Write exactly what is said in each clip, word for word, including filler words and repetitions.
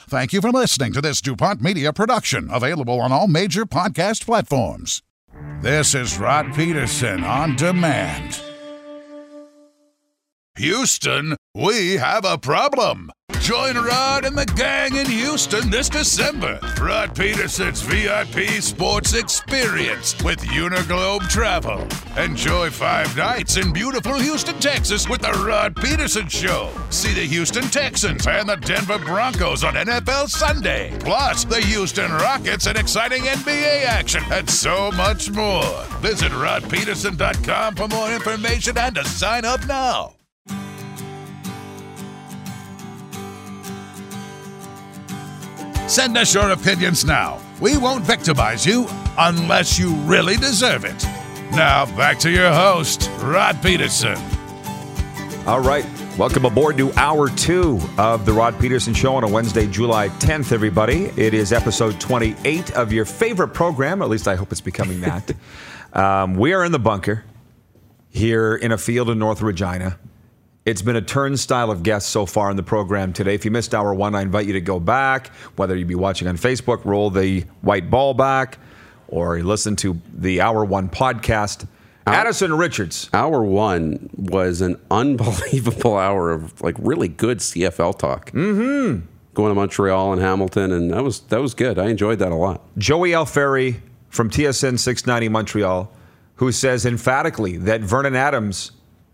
Thank you for listening to this DuPont Media production, available on all major podcast platforms. This is Rod Peterson on demand. Houston, we have a problem. Join Rod and the gang in Houston this December. Rod Peterson's V I P sports experience with Uniglobe Travel. Enjoy five nights in beautiful Houston, Texas with the Rod Peterson Show. See the Houston Texans and the Denver Broncos on N F L Sunday. Plus, the Houston Rockets and exciting N B A action and so much more. Visit rod peterson dot com for more information and to sign up now. Send us your opinions now. We won't victimize you unless you really deserve it. Now, back to your host, Rod Peterson. All right. Welcome aboard to hour two of the Rod Peterson Show on a Wednesday, July tenth, everybody. It is episode twenty-eight of your favorite program. At least I hope it's becoming that. um, we are in the bunker here in a field in North Regina. It's been a turnstile of guests so far in the program today. If you missed hour one, I invite you to go back. Whether you be watching on Facebook, roll the white ball back, or you listen to the hour one podcast. Hour, Addison Richards. Hour one was an unbelievable hour of like really good C F L talk. Mm-hmm. Going to Montreal and Hamilton, and that was that was good. I enjoyed that a lot. Joey Alfieri from T S N six ninety Montreal, who says emphatically that Vernon Adams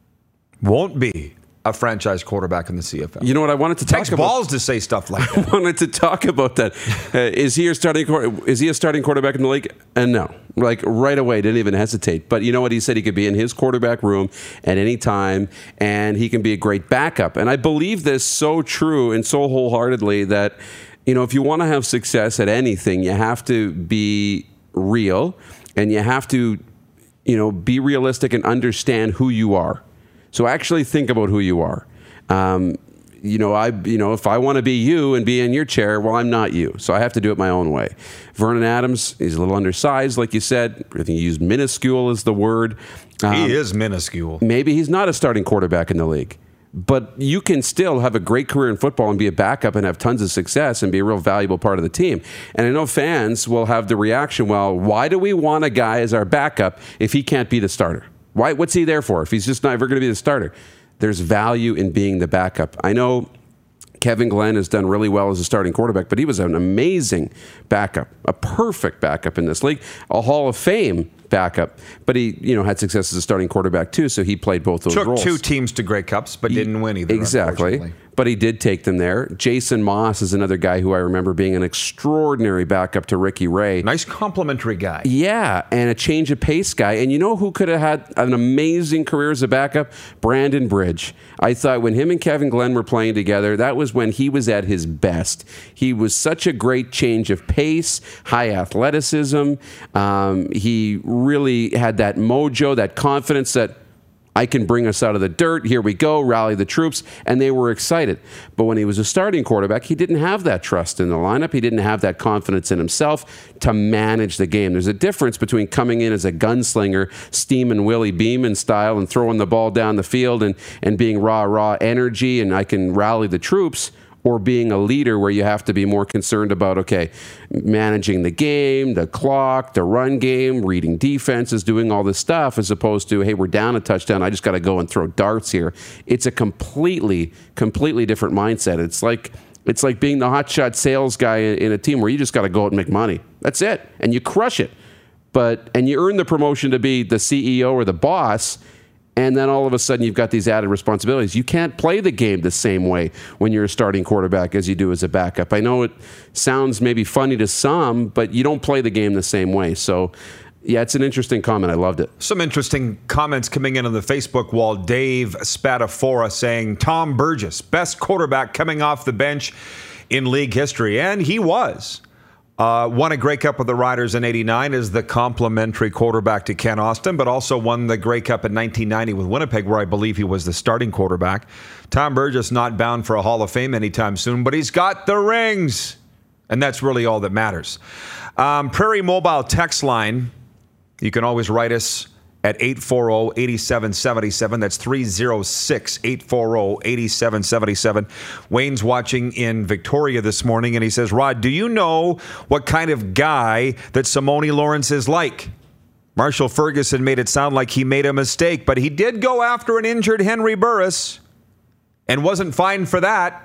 won't be a franchise quarterback in the C F L. You know what? I wanted to talk Takes about. balls to say stuff like that. I wanted to talk about that. Uh, is he a starting? Is he a starting quarterback in the league? And no, like right away, didn't even hesitate. But you know what? He said he could be in his quarterback room at any time, and he can be a great backup. And I believe this so true and so wholeheartedly that you know if you want to have success at anything, you have to be real, and you have to you know be realistic and understand who you are. So actually think about who you are. Um, you know, I, you know, if I want to be you and be in your chair, well, I'm not you. So I have to do it my own way. Vernon Adams, he's a little undersized, like you said. I think you used minuscule as the word. Um, he is minuscule. Maybe he's not a starting quarterback in the league. But you can still have a great career in football and be a backup and have tons of success and be a real valuable part of the team. And I know fans will have the reaction, well, why do we want a guy as our backup if he can't be the starter? Why? What's he there for if he's just not ever going to be the starter? There's value in being the backup. I know Kevin Glenn has done really well as a starting quarterback, but he was an amazing backup, a perfect backup in this league, a Hall of Fame backup. But he, you know, had success as a starting quarterback too, so he played both those Took roles. Took two teams to Grey Cups, but he, didn't win either. Exactly. But he did take them there. Jason Moss is another guy who I remember being an extraordinary backup to Ricky Ray. Nice complimentary guy. Yeah, and a change of pace guy. And you know who could have had an amazing career as a backup? Brandon Bridge. I thought when him and Kevin Glenn were playing together, that was when he was at his best. He was such a great change of pace, high athleticism. Um, he really had that mojo, that confidence that I can bring us out of the dirt. Here we go, rally the troops. And they were excited. But when he was a starting quarterback, he didn't have that trust in the lineup. He didn't have that confidence in himself to manage the game. There's a difference between coming in as a gunslinger, steaming Willie Beeman style and throwing the ball down the field and, and being raw, raw energy and I can rally the troops, or being a leader where you have to be more concerned about, okay, managing the game, the clock, the run game, reading defenses, doing all this stuff, as opposed to, hey, we're down a touchdown, I just got to go and throw darts here. It's a completely, completely different mindset. It's like it's like being the hotshot sales guy in a team where you just got to go out and make money. That's it. And you crush it. But and you earn the promotion to be the C E O or the boss. And then all of a sudden, you've got these added responsibilities. You can't play the game the same way when you're a starting quarterback as you do as a backup. I know it sounds maybe funny to some, but you don't play the game the same way. So, yeah, it's an interesting comment. I loved it. Some interesting comments coming in on the Facebook wall. Dave Spadafora saying, Tom Burgess, best quarterback coming off the bench in league history. And he was. Uh, won a Grey Cup with the Riders in eighty-nine as the complimentary quarterback to Ken Austin, but also won the Grey Cup in nineteen ninety with Winnipeg, where I believe he was the starting quarterback. Tom Burgess not bound for a Hall of Fame anytime soon, but he's got the rings, and that's really all that matters. Um, Prairie Mobile text line, you can always write us at eight four zero, eight seven seven seven. That's three oh six, eight four zero, eight seven seven seven. Wayne's watching in Victoria this morning, and he says, Rod, do you know what kind of guy that Simone Lawrence is like? Marshall Ferguson made it sound like he made a mistake, but he did go after an injured Henry Burris and wasn't fined for that.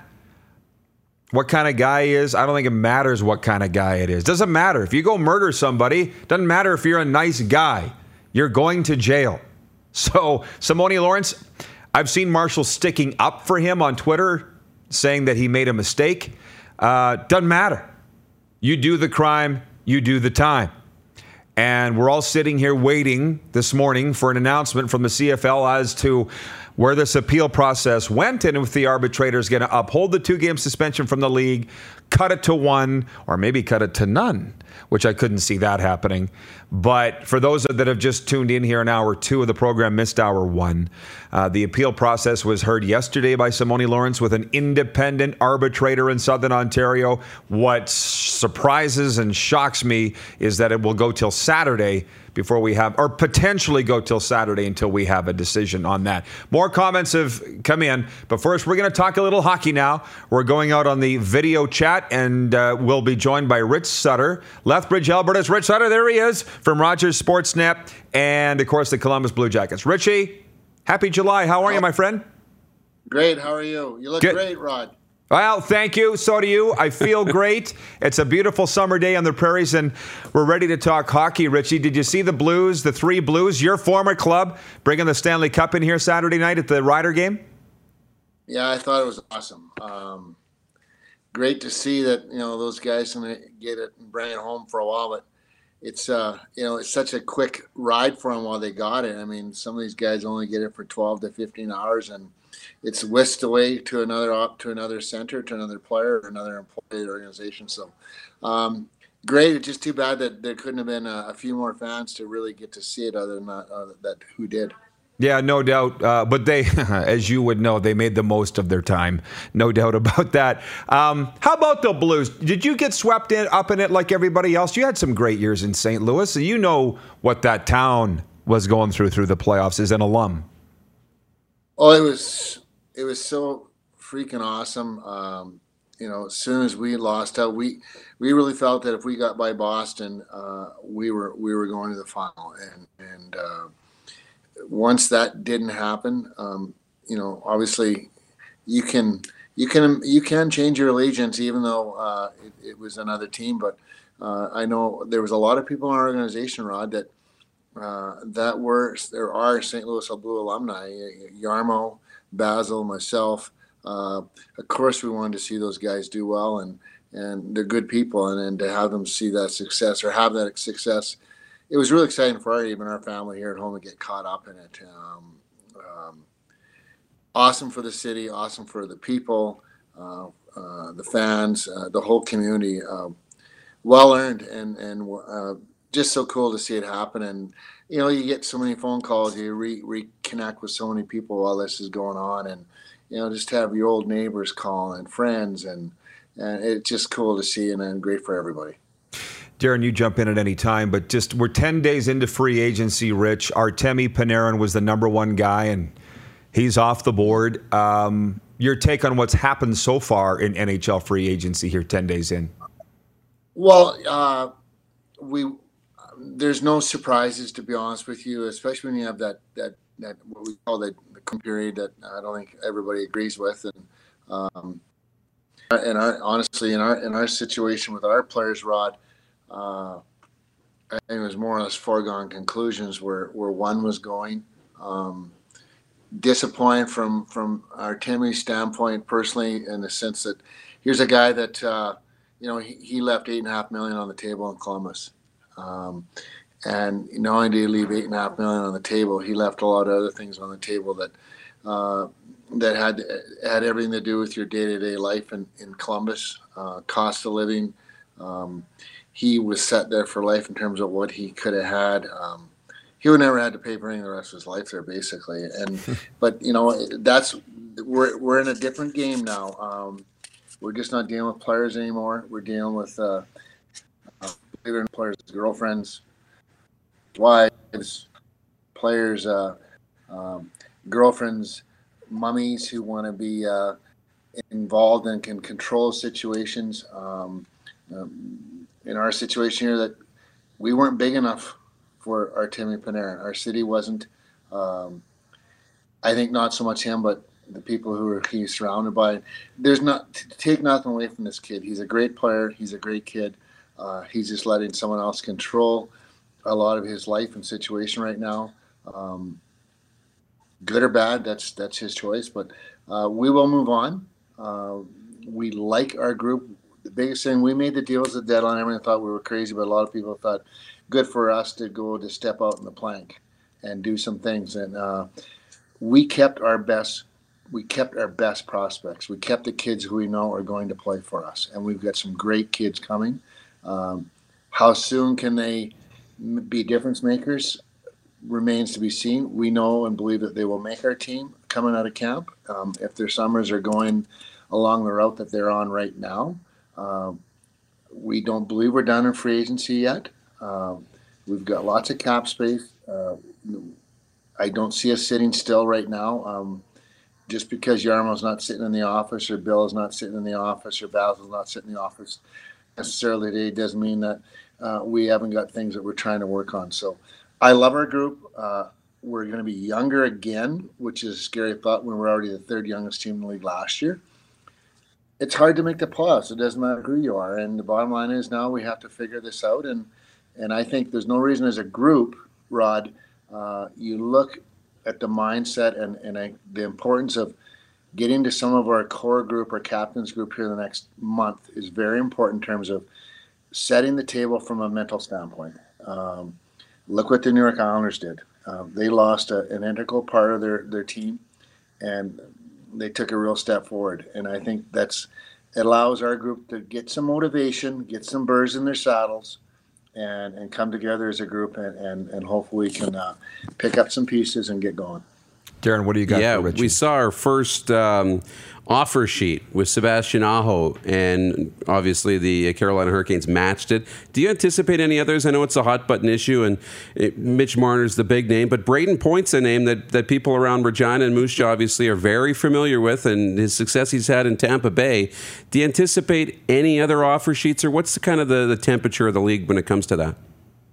What kind of guy he is, I don't think it matters what kind of guy it is. Doesn't matter. If you go murder somebody, doesn't matter if you're a nice guy. You're going to jail. So, Simone Lawrence, I've seen Marshall sticking up for him on Twitter, saying that he made a mistake. Uh, doesn't matter. You do the crime, you do the time. And we're all sitting here waiting this morning for an announcement from the C F L as to where this appeal process went and if the arbitrator is going to uphold the two-game suspension from the league, cut it to one, or maybe cut it to none, which I couldn't see that happening. But for those that have just tuned in here in hour two of the program, missed hour one, uh, the appeal process was heard yesterday by Simone Lawrence with an independent arbitrator in Southern Ontario. What surprises and shocks me is that it will go till Saturday before we have, or potentially go till Saturday until we have a decision on that. More comments have come in, but first we're going to talk a little hockey now. We're going out on the video chat, and uh, we'll be joined by Rich Sutter, Lethbridge, Alberta's Rich Sutter. There he is from Rogers Sportsnet, and of course the Columbus Blue Jackets. Richie, happy July. How are you, my friend? Great. How are you? You look Good. Great, Rod. Well, thank you. So do you. I feel great. It's a beautiful summer day on the prairies, and we're ready to talk hockey. Richie, did you see the Blues, the three Blues, your former club, bringing the Stanley Cup in here Saturday night at the Ryder game? Yeah, I thought it was awesome. Um, great to see that, you know, those guys can get it and bring it home for a while, but it's, uh, you know, it's such a quick ride for them while they got it. I mean, some of these guys only get it for twelve to fifteen hours, and it's whisked away to another op, to another center, to another player, or another employee organization. So, um, great. It's just too bad that there couldn't have been a, a few more fans to really get to see it, other than that, uh, that who did. Yeah, no doubt. Uh, but they, as you would know, they made the most of their time. No doubt about that. Um, how about the Blues? Did you get swept in up in it like everybody else? You had some great years in Saint Louis, so you know what that town was going through through the playoffs as an alum. Oh, it was it was so freaking awesome. Um, you know, as soon as we lost out, we we really felt that if we got by Boston, uh, we were we were going to the final. And and uh, once that didn't happen, um, you know, obviously you can you can you can change your allegiance, even though uh, it, it was another team. But uh, I know there was a lot of people in our organization, Rod, that. Uh, that were there are Saint Louis Blue alumni, Yarmo, Basil, myself. Uh, of course, we wanted to see those guys do well, and and they're good people, and, and to have them see that success or have that success, it was really exciting for our, even our family here at home to get caught up in it. Um, um, awesome for the city, awesome for the people, uh, uh, the fans, uh, the whole community. Uh, well earned, and and. Uh, Just so cool to see it happen. And, you know, you get so many phone calls, you re- reconnect with so many people while this is going on. And, you know, just have your old neighbors call and friends. And, and it's just cool to see, and, and great for everybody. Darren, you jump in at any time, but just we're ten days into free agency, Rich. Artemi Panarin was the number one guy, and he's off the board. Um, your take on what's happened so far in N H L free agency here ten days in? Well, uh, we... There's no surprises, to be honest with you, especially when you have that that, that what we call the, the period that I don't think everybody agrees with, and um, and our, honestly, in our in our situation with our players, Rod, uh, I think it was more or less foregone conclusions where, where one was going. Um, disappointed from from Artemi's standpoint, personally, in the sense that here's a guy that uh, you know he, he left eight and a half million on the table in Columbus. Um, and not only did he leave eight and a half million on the table, he left a lot of other things on the table that uh, that had had everything to do with your day-to-day life in, in Columbus, uh, cost of living. Um, he was set there for life in terms of what he could have had. Um, he would never had to pay for anything the rest of his life there, basically. And but you know that's we're we're in a different game now. Um, we're just not dealing with players anymore. We're dealing with uh, players' girlfriends, wives, players' uh, um, girlfriends, mummies who want to be uh, involved and can control situations. Um, um, in our situation here, that we weren't big enough for Artemi Panarin. Our city wasn't. Um, I think not so much him, but the people who are he's surrounded by. There's not to take nothing away from this kid. He's a great player. He's a great kid. Uh, he's just letting someone else control a lot of his life and situation right now. Um, good or bad, that's that's his choice. But uh, we will move on. Uh, we like our group. The biggest thing, we made the deals at the deadline. Everyone thought we were crazy, but a lot of people thought good for us to go to step out in the plank and do some things. And uh, we kept our best. We kept our best prospects. We kept the kids who we know are going to play for us, and we've got some great kids coming. Um, how soon can they be difference makers remains to be seen. We know and believe that they will make our team coming out of camp. Um, if their summers are going along the route that they're on right now, um, we don't believe we're done in free agency yet. Um, we've got lots of cap space. Uh, I don't see us sitting still right now. Um, just because Jarmo's not sitting in the office, or Bill is not sitting in the office, or Basil's not sitting in the office necessarily today, doesn't mean that uh, we haven't got things that we're trying to work on. So I love our group. Uh, we're going to be younger again, which is a scary thought when we're already the third youngest team in the league last year. It's hard to make the playoffs. It doesn't matter who you are. And the bottom line is now we have to figure this out. And and I think there's no reason as a group, Rod, uh, you look at the mindset and, and I, the importance of getting to some of our core group, our captains group here in the next month is very important in terms of setting the table from a mental standpoint. Um, look what the New York Islanders did. Uh, they lost a, an integral part of their, their team, and they took a real step forward. And I think that's it allows our group to get some motivation, get some birds in their saddles, and, and come together as a group, and, and, and hopefully we can uh, pick up some pieces and get going. Darren, what do you got yeah, for Richie? We saw our first um, offer sheet with Sebastian Aho, and obviously the Carolina Hurricanes matched it. Do you anticipate any others? I know it's a hot-button issue, and it, Mitch Marner's the big name, but Braden Point's a name that, that people around Regina and Moose Jaw obviously are very familiar with, and his success he's had in Tampa Bay. Do you anticipate any other offer sheets, or what's the kind of the, the temperature of the league when it comes to that?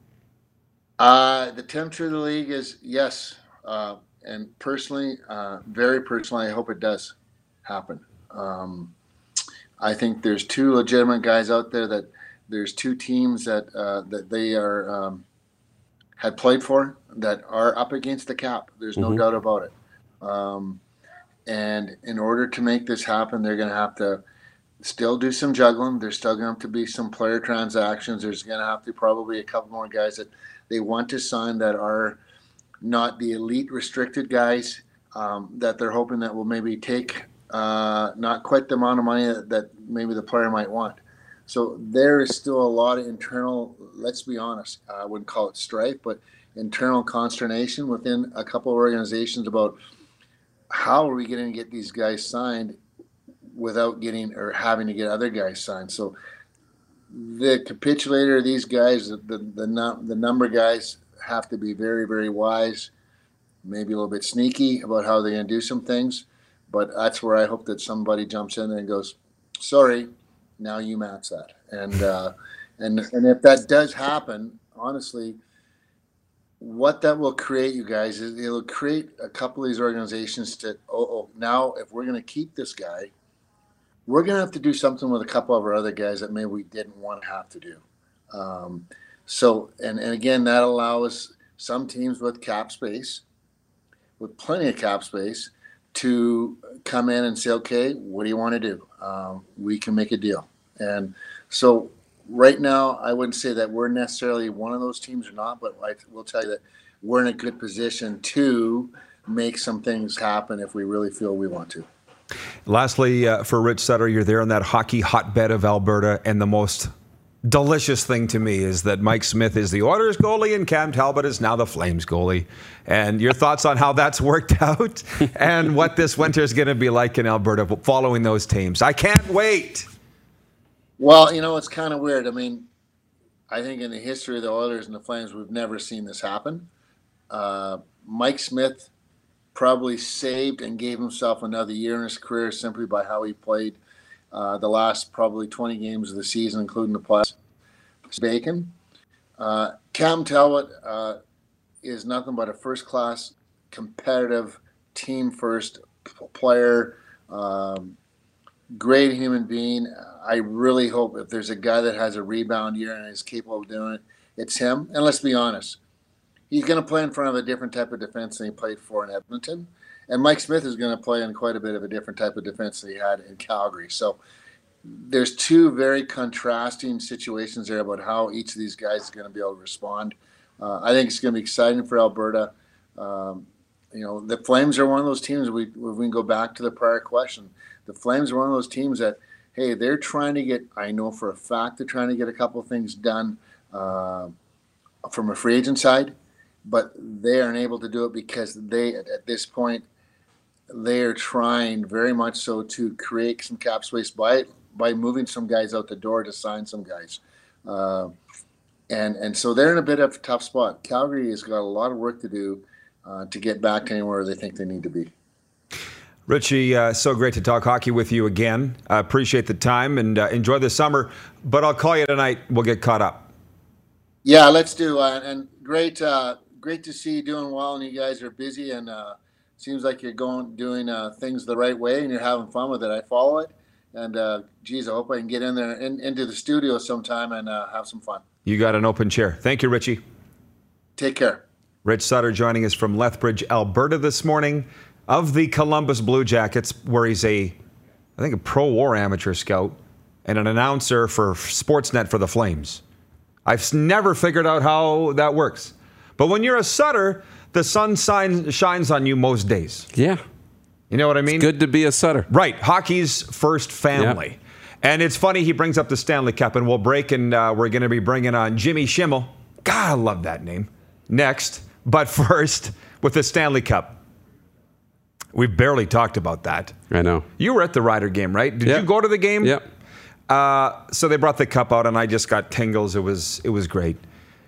Uh, the temperature of the league is, yes, uh, and personally, uh, very personally, I hope it does happen. Um, I think there's two legitimate guys out there that there's two teams that uh, that they are um, had played for that are up against the cap. There's no mm-hmm. doubt about it. Um, and in order to make this happen, they're going to have to still do some juggling. There's still going to have to be some player transactions. There's going to have to probably a couple more guys that they want to sign that are not the elite restricted guys um, that they're hoping that will maybe take uh, not quite the amount of money that, that maybe the player might want. So there is still a lot of internal, let's be honest, I wouldn't call it strife, but internal consternation within a couple of organizations about how are we going to get these guys signed without getting or having to get other guys signed. So the capitulator, these guys, the, the, the, the number guys, have to be very, very wise, maybe a little bit sneaky about how they're going to do some things. But that's where I hope that somebody jumps in there and goes, sorry, now you match that. And uh, and and if that does happen, honestly, what that will create, you guys, is it'll create a couple of these organizations to, oh, oh now if we're going to keep this guy, we're going to have to do something with a couple of our other guys that maybe we didn't want to have to do. Um, So, and, and again, that allows some teams with cap space, with plenty of cap space, to come in and say, okay, what do you want to do? Um, we can make a deal. And so right now, I wouldn't say that we're necessarily one of those teams or not, but I will tell you that we're in a good position to make some things happen if we really feel we want to. Lastly, uh, for Rich Sutter, you're there in that hockey hotbed of Alberta, and the most delicious thing to me is that Mike Smith is the Oilers goalie and Cam Talbot is now the Flames goalie. And your thoughts on how that's worked out and what this winter is going to be like in Alberta following those teams. I can't wait. Well, you know, it's kind of weird. I mean, I think in the history of the Oilers and the Flames, we've never seen this happen. Uh, Mike Smith probably saved and gave himself another year in his career simply by how he played uh, the last probably twenty games of the season, including the playoffs. Bacon. Uh, Cam Talbot uh, is nothing but a first-class, competitive, team-first player, um, great human being. I really hope if there's a guy that has a rebound year and is capable of doing it, it's him. And let's be honest, he's going to play in front of a different type of defense than he played for in Edmonton. And Mike Smith is going to play in quite a bit of a different type of defense than he had in Calgary. So there's two very contrasting situations there about how each of these guys is going to be able to respond. Uh, I think it's going to be exciting for Alberta. Um, you know, the Flames are one of those teams, we, we can go back to the prior question. The Flames are one of those teams that, hey, they're trying to get, I know for a fact, they're trying to get a couple of things done uh, from a free agent side, but they aren't able to do it because they, at, at this point, they are trying very much so to create some cap space by by moving some guys out the door to sign some guys. Uh, and and so they're in a bit of a tough spot. Calgary has got a lot of work to do uh, to get back to anywhere they think they need to be. Richie, uh, so great to talk hockey with you again. I uh, appreciate the time and uh, enjoy the summer. But I'll call you tonight. We'll get caught up. Yeah, let's do. Uh, and great uh, great to see you doing well, and you guys are busy, and uh, seems like you're going doing uh, things the right way, and you're having fun with it. I follow it. And, uh, geez, I hope I can get in there in, into the studio sometime and uh, have some fun. You got an open chair. Thank you, Richie. Take care. Rich Sutter joining us from Lethbridge, Alberta this morning of the Columbus Blue Jackets, where he's a, I think, a pro-war amateur scout and an announcer for Sportsnet for the Flames. I've never figured out how that works. But when you're a Sutter, the sun shines, shines on you most days. Yeah. You know what I mean? It's good to be a Sutter. Right. Hockey's first family. Yep. And it's funny, he brings up the Stanley Cup, and we'll break, and uh, we're going to be bringing on Jimmy Schimmel. God, I love that name. Next. But first, with the Stanley Cup. We've barely talked about that. I know. You were at the Rider game, right? Did yep. you go to the game? Yep. Uh, so they brought the cup out, and I just got tingles. It was it was great.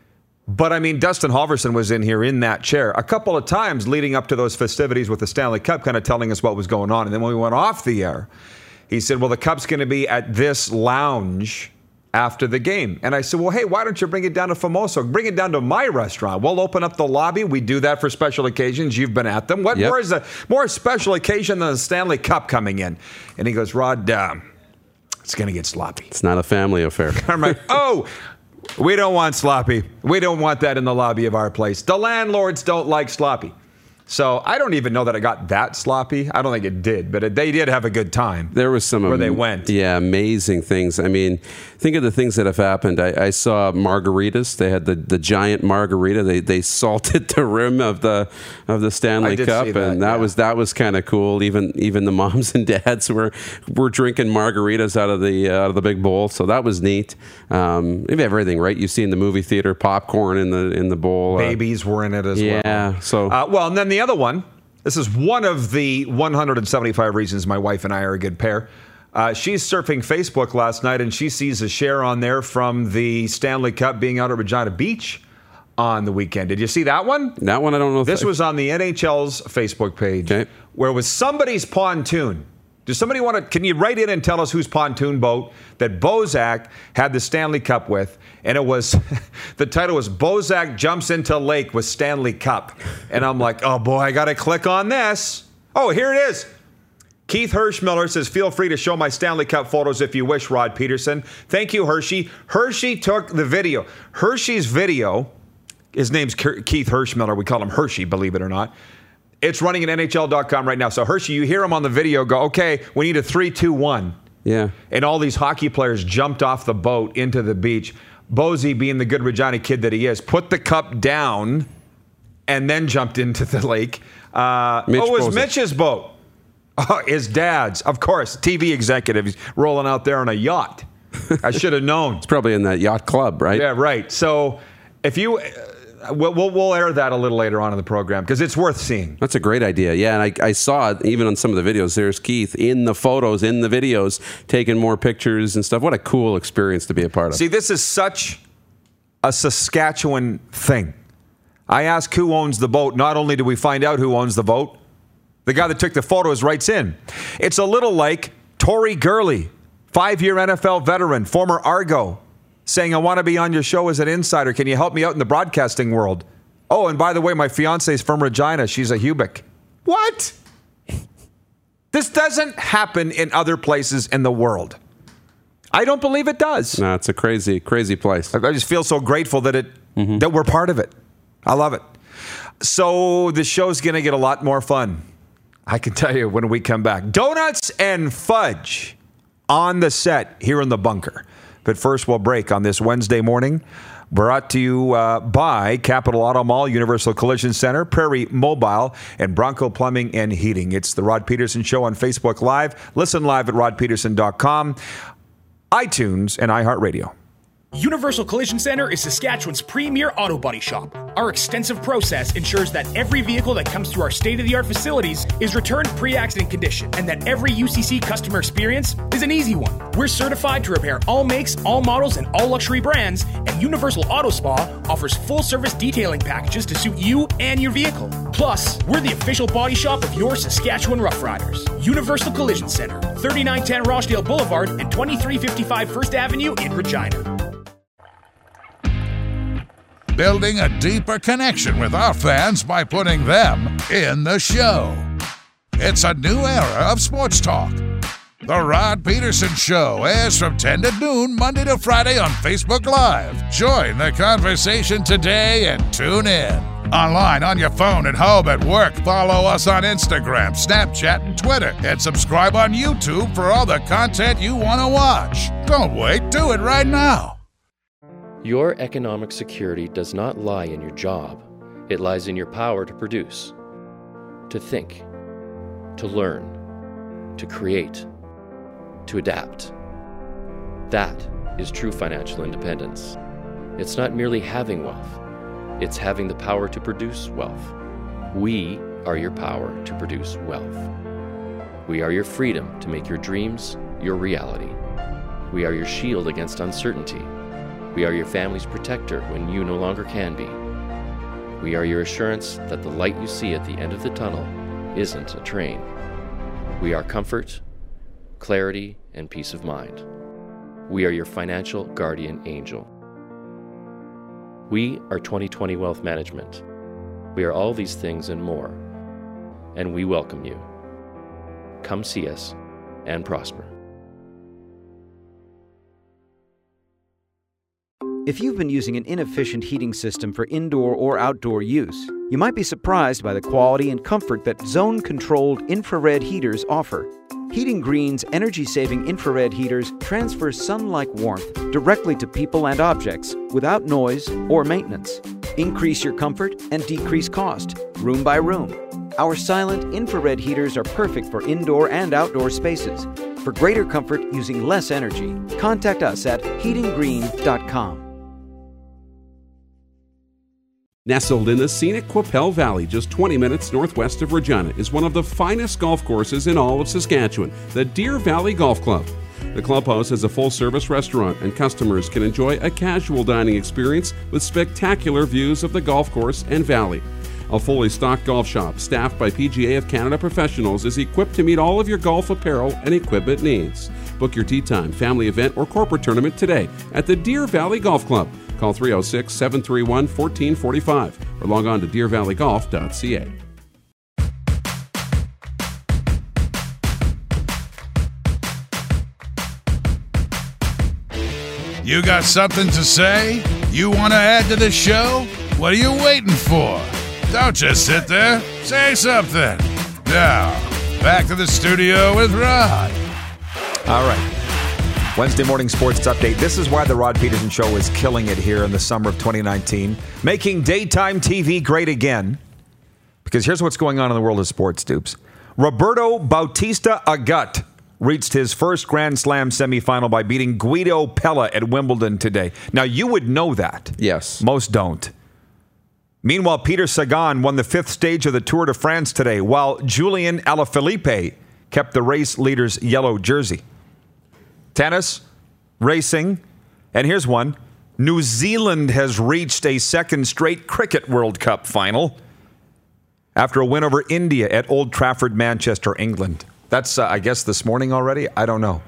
But, I mean, Dustin Halverson was in here in that chair a couple of times leading up to those festivities with the Stanley Cup, kind of telling us what was going on. And then when we went off the air, he said, well, the Cup's going to be at this lounge after the game. And I said, well, hey, why don't you bring it down to Famoso? Bring it down to my restaurant. We'll open up the lobby. We do that for special occasions. You've been at them. What yep. more is a more special occasion than the Stanley Cup coming in? And he goes, Rod, uh, it's going to get sloppy. It's not a family affair. I'm like, oh, we don't want sloppy. We don't want that in the lobby of our place. The landlords don't like sloppy. So I don't even know that it got that sloppy. I don't think it did, but it, they did have a good time. There was some where am- they went. Yeah, amazing things. I mean, think of the things that have happened. I, I saw margaritas. They had the, the giant margarita. They they salted the rim of the of the Stanley I did Cup, see that, and that yeah. was that was kind of cool. Even even the moms and dads were were drinking margaritas out of the uh, out of the big bowl. So that was neat. Um, you have everything, right? You see in the movie theater, popcorn in the in the bowl. Babies uh, were in it as yeah, well. Yeah. So uh, well, and then the other one. This is one of the one hundred seventy-five reasons my wife and I are a good pair. Uh, she's surfing Facebook last night, and she sees a share on there from the Stanley Cup being out at Regina Beach on the weekend. Did you see that one? That one, I don't know. If this I... was on the N H L's Facebook page, okay. where it was somebody's pontoon. Does somebody want to, can you write in and tell us whose pontoon boat that Bozak had the Stanley Cup with? And it was, the title was Bozak Jumps into Lake with Stanley Cup. And I'm like, oh boy, I got to click on this. Oh, here it is. Keith Hirschmiller says, feel free to show my Stanley Cup photos if you wish, Rod Peterson. Thank you, Hershey. Hershey took the video. Hershey's video, his name's Keith Hirschmiller. We call him Hershey, believe it or not. It's running at N H L dot com right now. So, Hershey, you hear him on the video go, okay, we need a three two one. Yeah. And all these hockey players jumped off the boat into the beach. Bozy, being the good Regina kid that he is, put the cup down and then jumped into the lake. Uh, Mitch oh, it was Bozak. Mitch's boat. Oh, his dad's. Of course, T V executive. He's rolling out there on a yacht. I should have known. It's probably in that yacht club, right? Yeah, right. So, if you... Uh, We'll, we'll, we'll air that a little later on in the program because it's worth seeing. That's a great idea. Yeah, and I, I saw it even on some of the videos. There's Keith in the photos, in the videos, taking more pictures and stuff. What a cool experience to be a part of. See, this is such a Saskatchewan thing. I ask who owns the boat. Not only do we find out who owns the boat, the guy that took the photos writes in. It's a little like Tori Gurley, five-year N F L veteran, former Argo, saying, I want to be on your show as an insider. Can you help me out in the broadcasting world? Oh, and by the way, my fiance is from Regina. She's a Hubic. What? This doesn't happen in other places in the world. I don't believe it does. No, it's a crazy, crazy place. I just feel so grateful that it mm-hmm. that we're part of it. I love it. So the show's going to get a lot more fun. I can tell you when we come back. Donuts and fudge on the set here in the bunker. But first, we'll break on this Wednesday morning. Brought to you uh, by Capital Auto Mall, Universal Collision Center, Prairie Mobile, and Bronco Plumbing and Heating. It's the Rod Peterson Show on Facebook Live. Listen live at rod peterson dot com, iTunes, and iHeartRadio. Universal Collision Center is Saskatchewan's premier auto body shop. Our extensive process ensures that every vehicle that comes through our state-of-the-art facilities is returned pre-accident condition, and that every U C C customer experience is an easy one. We're certified to repair all makes, all models, and all luxury brands, and Universal Auto Spa offers full-service detailing packages to suit you and your vehicle. Plus, we're the official body shop of your Saskatchewan Rough Riders. Universal Collision Center, thirty-nine ten Rochdale Boulevard and twenty-three fifty-five First Avenue in Regina. Building a deeper connection with our fans by putting them in the show. It's a new era of sports talk. The Rod Peterson Show airs from ten to noon, Monday to Friday on Facebook Live. Join the conversation today and tune in. Online, on your phone, at home, at work. Follow us on Instagram, Snapchat, and Twitter. And subscribe on YouTube for all the content you want to watch. Don't wait, do it right now. Your economic security does not lie in your job. It lies in your power to produce, to think, to learn, to create, to adapt. That is true financial independence. It's not merely having wealth. It's having the power to produce wealth. We are your power to produce wealth. We are your freedom to make your dreams your reality. We are your shield against uncertainty. We are your family's protector when you no longer can be. We are your assurance that the light you see at the end of the tunnel isn't a train. We are comfort, clarity, and peace of mind. We are your financial guardian angel. We are twenty twenty Wealth Management. We are all these things and more, and we welcome you. Come see us and prosper. If you've been using an inefficient heating system for indoor or outdoor use, you might be surprised by the quality and comfort that zone-controlled infrared heaters offer. Heating Green's energy-saving infrared heaters transfer sun-like warmth directly to people and objects without noise or maintenance. Increase your comfort and decrease cost, room by room. Our silent infrared heaters are perfect for indoor and outdoor spaces. For greater comfort using less energy, contact us at heating green dot com. Nestled in the scenic Qu'Appelle Valley, just twenty minutes northwest of Regina, is one of the finest golf courses in all of Saskatchewan, the Deer Valley Golf Club. The clubhouse has a full-service restaurant, and customers can enjoy a casual dining experience with spectacular views of the golf course and valley. A fully stocked golf shop, staffed by P G A of Canada professionals, is equipped to meet all of your golf apparel and equipment needs. Book your tee time, family event, or corporate tournament today at the Deer Valley Golf Club. Call three oh six, seven three one, one four four five or log on to deer valley golf dot c a. You got something to say? You want to add to the show? What are you waiting for? Don't just sit there. Say something. Now, back to the studio with Rod. All right. Wednesday morning sports update. This is why the Rod Peterson Show is killing it here in the summer of twenty nineteen. Making daytime T V great again. Because here's what's going on in the world of sports, dupes. Roberto Bautista Agut reached his first Grand Slam semifinal by beating Guido Pella at Wimbledon today. Now, you would know that. Yes. Most don't. Meanwhile, Peter Sagan won the fifth stage of the Tour de France today, while Julian Alaphilippe kept the race leader's yellow jersey. Tennis, racing, and here's one. New Zealand has reached a second straight Cricket World Cup final after a win over India at Old Trafford, Manchester, England. That's, uh, I guess, this morning already? I don't know.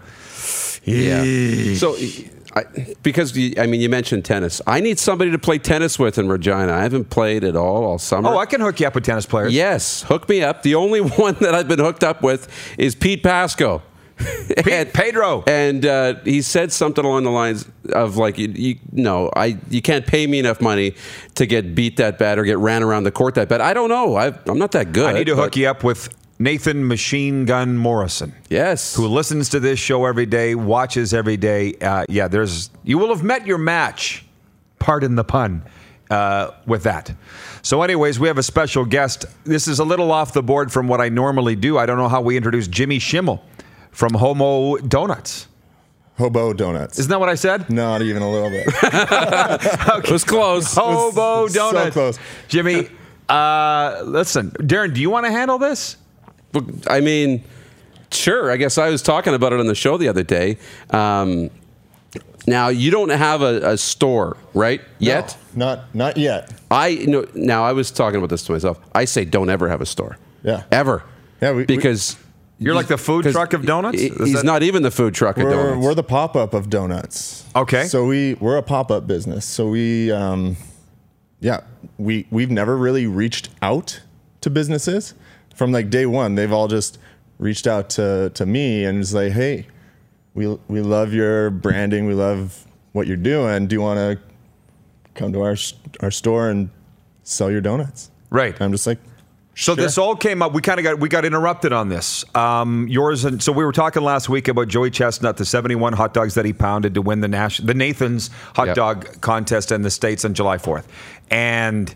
Yeah. So, I, because, you, I mean, you mentioned tennis. I need somebody to play tennis with in Regina. I haven't played at all all summer. Oh, I can hook you up with tennis players. Yes, hook me up. The only one that I've been hooked up with is Pete Pasco. Pete, and, Pedro. And uh, he said something along the lines of like, you, you, no, I, you can't pay me enough money to get beat that bad or get ran around the court that bad. I don't know. I've, I'm not that good. I need to but, hook you up with Nathan Machine Gun Morrison. Yes. Who listens to this show every day, watches every day. Uh, yeah, there's you will have met your match, pardon the pun, uh, with that. So anyways, we have a special guest. This is a little off the board from what I normally do. I don't know how we introduce Jimmy Schimmel from Hobo Donuts. Hobo Donuts. Isn't that what I said? Not even a little bit. Okay. It was close. Hobo was Donuts. So close. Jimmy, uh, listen, Darren, do you want to handle this? I mean, sure. I guess I was talking about it on the show the other day. Um, now, you don't have a, a store, right? Yet? No, not not yet. I you know. Now, I was talking about this to myself. I say don't ever have a store. Yeah. Ever. Yeah, we- because You're like the food 'cause truck of donuts? he- Is He's that- not even the food truck of We're, donuts. we're the pop-up of donuts. Okay. So we we're a pop-up business. So we um, yeah, we we've never really reached out to businesses from like day one. They've all just reached out to to me and was like, "Hey, we we love your branding. We love what you're doing. Do you want to come to our our store and sell your donuts?" Right. And I'm just like, So sure. this all came up. We kind of got we got interrupted on this. Um, yours and so we were talking last week about Joey Chestnut, the seventy-one hot dogs that he pounded to win the national the Nathan's hot Yep. dog contest in the States on July fourth. And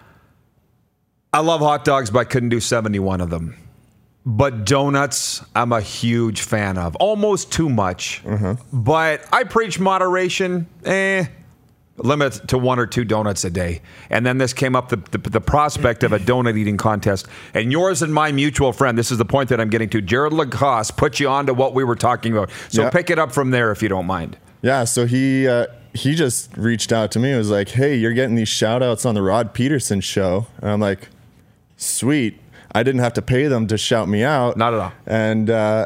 I love hot dogs, but I couldn't do seventy-one of them. But donuts, I'm a huge fan of. Almost too much. But I preach moderation. Eh. Limit to one or two donuts a day. And then this came up, the, the, the prospect of a donut eating contest. And yours and my mutual friend, this is the point that I'm getting to, Jared Lacoste, put you on to what we were talking about. So Yeah. pick it up from there if you don't mind. Yeah, so he uh, he just reached out to me and was like, "Hey, you're getting these shout outs on the Rod Peterson show." And I'm like, "Sweet." I didn't have to pay them to shout me out. Not at all. And uh,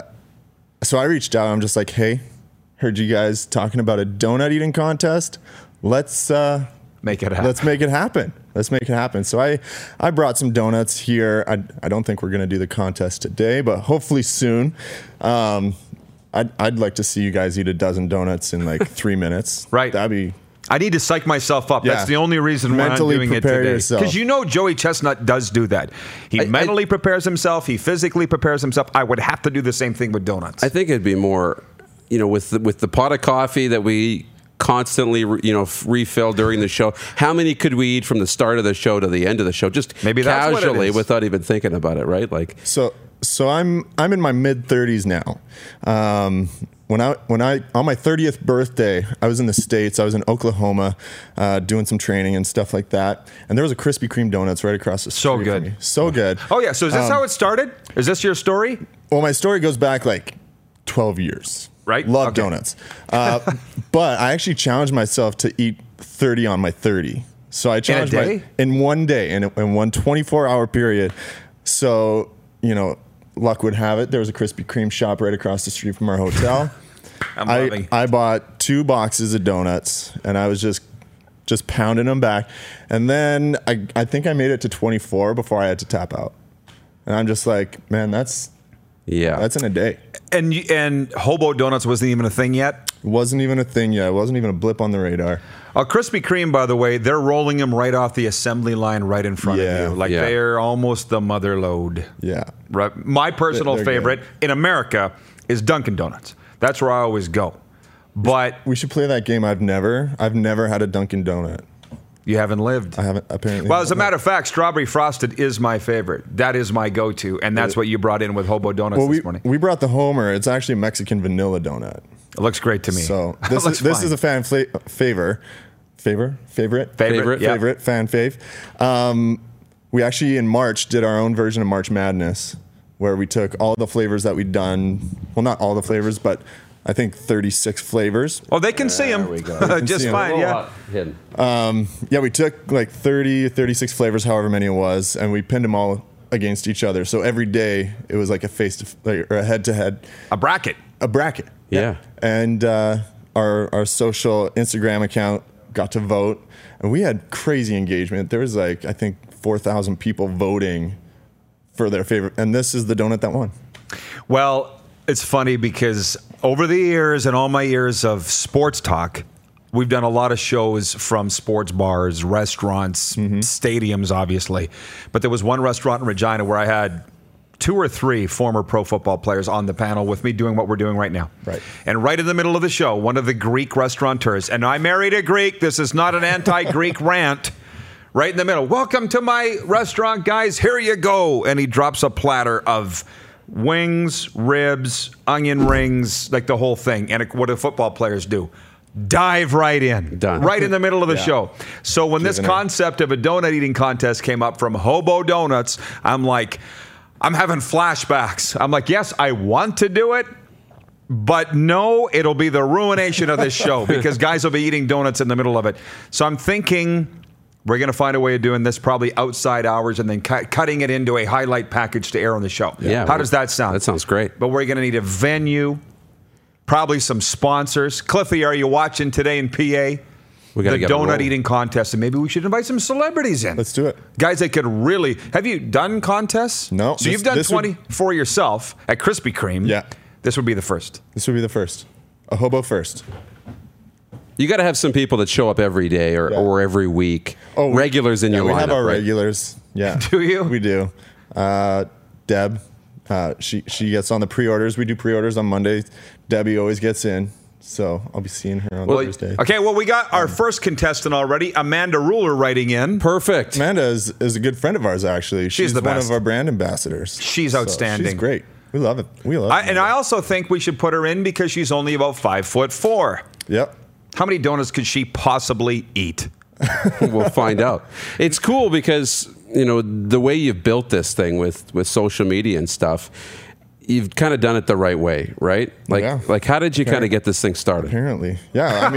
so I reached out. I'm just like, "Hey, heard you guys talking about a donut eating contest. Let's uh, Make it happen. Let's make it happen. Let's make it happen." So I, I brought some donuts here. I, I don't think we're going to do the contest today, but hopefully soon. Um, I'd, I'd like to see you guys eat a dozen donuts in like three minutes. Right. That'd be... I need to psych myself up. Yeah. That's the only reason why I'm Mentally doing it prepare today. yourself. Because you know Joey Chestnut does do that. He I- mentally I- prepares himself. He physically prepares himself. I would have to do the same thing with donuts. I think it'd be more, you know, with the, with the pot of coffee that we constantly, you know, refill during the show. How many could we eat from the start of the show to the end of the show? Just Maybe that's what it casually, is. without even thinking about it, right? Like, So so I'm I'm in my mid thirties now. Um, when I when I on my thirtieth birthday, I was in the States. I was in Oklahoma, uh, doing some training and stuff like that. And there was a Krispy Kreme donuts right across the street. So from good. me. So good. oh, yeah. So is this Um, how it started? Is this your story? Well, my story goes back like twelve years. Right? Love Okay. donuts. Uh, but I actually challenged myself to eat thirty on my thirty. So I challenged day? my in one day, in, in one twenty-four hour period. So, you know, luck would have it, there was a Krispy Kreme shop right across the street from our hotel. I'm I, loving. I bought two boxes of donuts and I was just just pounding them back. And then I, I think I made it to twenty-four before I had to tap out. And I'm just like, man, that's yeah, that's in a day. And you, and Hobo Donuts wasn't even a thing yet. Wasn't even a thing yet. It wasn't even a blip on the radar. Uh, Krispy Kreme, by the way, they're rolling them right off the assembly line right in front Yeah. of you. Like Yeah. they're almost the mother load. Yeah. Right. My personal They're- they're favorite in America is Dunkin' Donuts. That's where I always go. But We should play that game. I've never, I've never had a Dunkin' Donut. you haven't lived. I haven't apparently. Well, as a matter of fact, strawberry frosted is my favorite. That is my go-to, and that's what you brought in with Hobo Donuts well, this we, morning. we brought the Homer. It's actually a Mexican vanilla donut. It looks great to me. So It this looks is this fine. is a fan fla- favor, favor, favorite, favorite. favorite, yeah. favorite, fan fave. Um, we actually in March did our own version of March Madness, where we took all the flavors that we'd done. Well, not all the flavors, but I think thirty-six flavors. Oh, they can see them. Just see 'em. fine, yeah. Hidden. Um, yeah, we took like thirty, thirty-six flavors, however many it was, and we pinned them all against each other. So every day it was like a face to like, or a head to head, A bracket. a bracket. Yeah. And uh, our our social Instagram account got to vote, and we had crazy engagement. There was like I think four thousand people voting for their favorite, and this is the donut that won. Well, it's funny because over the years and all my years of sports talk, we've done a lot of shows from sports bars, restaurants, Mm-hmm. stadiums, obviously. But there was one restaurant in Regina where I had two or three former pro football players on the panel with me doing what we're doing right now. Right. And right in the middle of the show, one of the Greek restaurateurs, and I married a Greek. This is not an anti-Greek rant. Right in the middle. Welcome to my restaurant, guys. Here you go. And he drops a platter of wings, ribs, onion rings, like the whole thing. And what do football players do? Dive right in. Done. Right in the middle of the Yeah. show. So when this Giving it. concept of a donut eating contest came up from Hobo Donuts, I'm like, I'm having flashbacks. I'm like, yes, I want to do it. But no, it'll be the ruination of this show because guys will be eating donuts in the middle of it. So I'm thinking we're going to find a way of doing this probably outside hours and then cu- cutting it into a highlight package to air on the show. Yeah. How does that sound? That sounds great. But we're going to need a venue, probably some sponsors. Cliffy, are you watching today in P A? We gotta the get it donut rolling. eating contest, and maybe we should invite some celebrities in. Let's do it. Guys that could really. Have you done contests? No. So This- you've done this would- twenty for yourself at Krispy Kreme. Yeah. This would be the first. This would be the first. A hobo first. You got to have some people that show up every day or, Yeah. or every week. Oh, we- regulars in yeah, your we lineup. have our right? regulars. Yeah. Do you? We do. Uh, Deb, uh, she she gets on the pre-orders. We do pre-orders on Monday. Debbie always gets in, so I'll be seeing her on Well, Thursday. okay, well, we got our first contestant already, Amanda Ruler, writing in. Perfect. Amanda is, is a good friend of ours, actually. She's, the one best. of our brand ambassadors. She's So outstanding. she's great. We love it. We love I, it. and I also think we should put her in because she's only about five foot four. Yep. How many donuts could she possibly eat? We'll find out. It's cool because, you know, the way you've built this thing with, with social media and stuff, you've kind of done it the right way, right? Like, Yeah. like how did you kind of get this thing started? Apparently. Yeah. I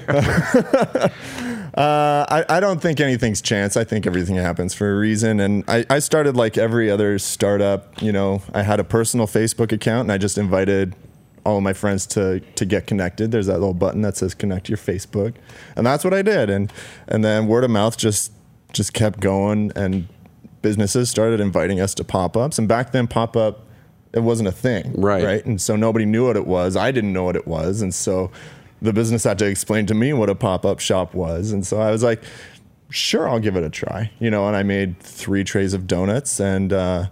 mean, uh, I, I don't think anything's chance. I think everything happens for a reason. And I, I started like every other startup. You know, I had a personal Facebook account and I just invited all of my friends to to get connected. There's that little button that says connect your Facebook. And that's what I did. And and then word of mouth just just kept going and businesses started inviting us to pop-ups. And back then pop-up, it wasn't a thing. Right. Right. And so nobody knew what it was. I didn't know what it was. And so the business had to explain to me what a pop-up shop was. And so I was like, sure, I'll give it a try. You know, and I made three trays of donuts and uh,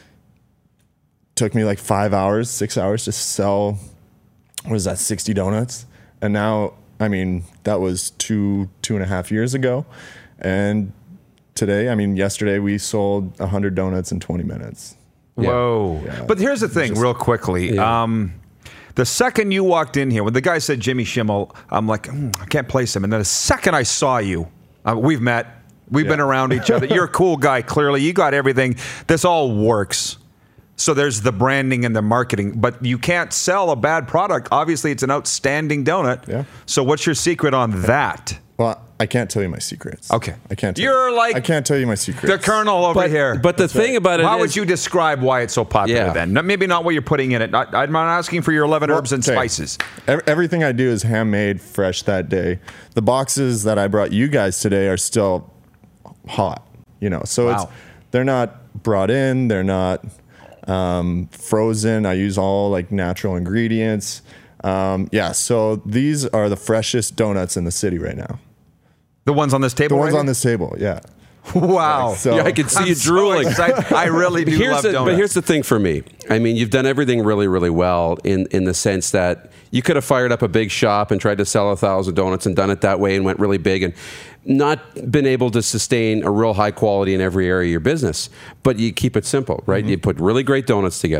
took me like five hours, six hours to sell, what was that, sixty donuts? And now, I mean, that was two, two and a half years ago. And today, I mean, yesterday we sold one hundred donuts in twenty minutes. Whoa. But here's the thing, real quickly. Yeah. Um, the second you walked in here, when the guy said Jimmy Schimmel, I'm like, mm, I can't place him. And then the second I saw you, uh, we've met, we've been Yeah. around each other. You're a cool guy, clearly. You got everything. This all works. So there's the branding and the marketing, but you can't sell a bad product. Obviously, it's an outstanding donut. Yeah. So what's your secret on that? Well, I can't tell you my secrets. Okay. I can't. Tell You're you. like I can't tell you my secrets. The Colonel over But, here. but the thing about it How is- would you describe why it's so popular Yeah. then? No, maybe not what you're putting in it. Not, I'm not asking for your eleven Well, herbs and okay. spices. Ev- Everything I do is handmade, fresh that day. The boxes that I brought you guys today are still hot, you know. So Wow. it's they're not brought in, they're not um, frozen. I use all like natural ingredients. Um, yeah, so these are the freshest donuts in the city right now. The ones on this The table. ones right on this table, yeah. here? Wow. So- Yeah, I can see I'm you so drooling. excited. I really do here's love the, donuts. But here's the thing for me. I mean, you've done everything really, really well in, in the sense that you could have fired up a big shop and tried to sell a thousand donuts and done it that way and went really big and not been able to sustain a real high quality in every area of your business. But you keep it simple, right? Mm-hmm. You put really great donuts together.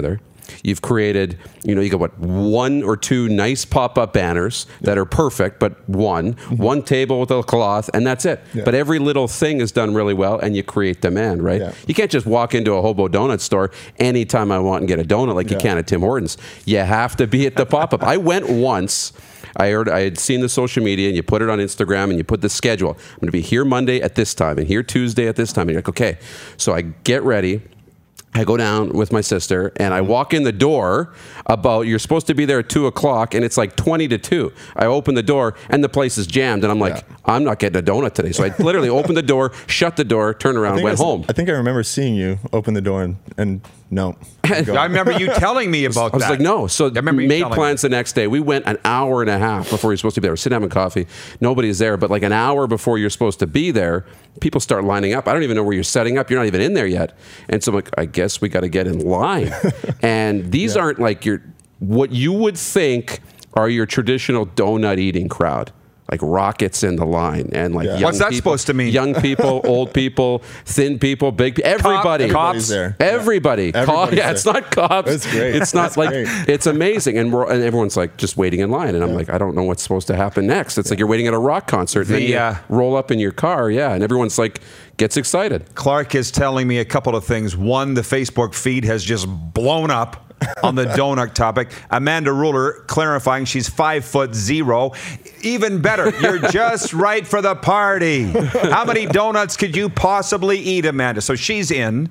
You've created, you know, you got what, one or two nice pop-up banners yeah. that are perfect, but one, mm-hmm. one table with a cloth, and that's it. Yeah. But every little thing is done really well, and you create demand, right? Yeah. You can't just walk into a Hobo Donut store anytime I want and get a donut like yeah. you can at Tim Hortons. You have to be at the pop-up. I went once. I heard I had seen the social media, and you put it on Instagram, and you put the schedule. I'm going to be here Monday at this time, and here Tuesday at this time. And you're like, okay. So I get ready. I go down with my sister, and I walk in the door about, you're supposed to be there at two o'clock, and it's like twenty to two. I open the door, and the place is jammed, and I'm like, yeah. I'm not getting a donut today. So I literally opened the door, shut the door, turned around, went I, home. I think I remember seeing you open the door, and, and no. I remember you telling me about that. I was like, no. So I made plans me. the next day. We went an hour and a half before you're supposed to be there. We're sitting having coffee. Nobody's there. But like an hour before you're supposed to be there, people start lining up. I don't even know where you're setting up. You're not even in there yet. And so I'm like, I guess we got to get in line. And these yeah. aren't like your what you would think are your traditional donut eating crowd. Like rockets in the line, and like yeah. young What's that people, supposed to mean? Young people, old people, thin people, big people, everybody. Cop, cops, there. everybody. Yeah. Cop, yeah, there. it's not cops. That's great. It's not That's like great. it's amazing, and we're, and everyone's like just waiting in line, and I'm yeah. like, I don't know what's supposed to happen next. It's yeah. like you're waiting at a rock concert, the, and then you uh, roll up in your car, yeah, and everyone's like gets excited. Clark is telling me a couple of things. One, the Facebook feed has just blown up on the donut topic. Amanda Ruler clarifying she's five foot zero. Even better, you're just right for the party. How many donuts could you possibly eat, Amanda? So she's in.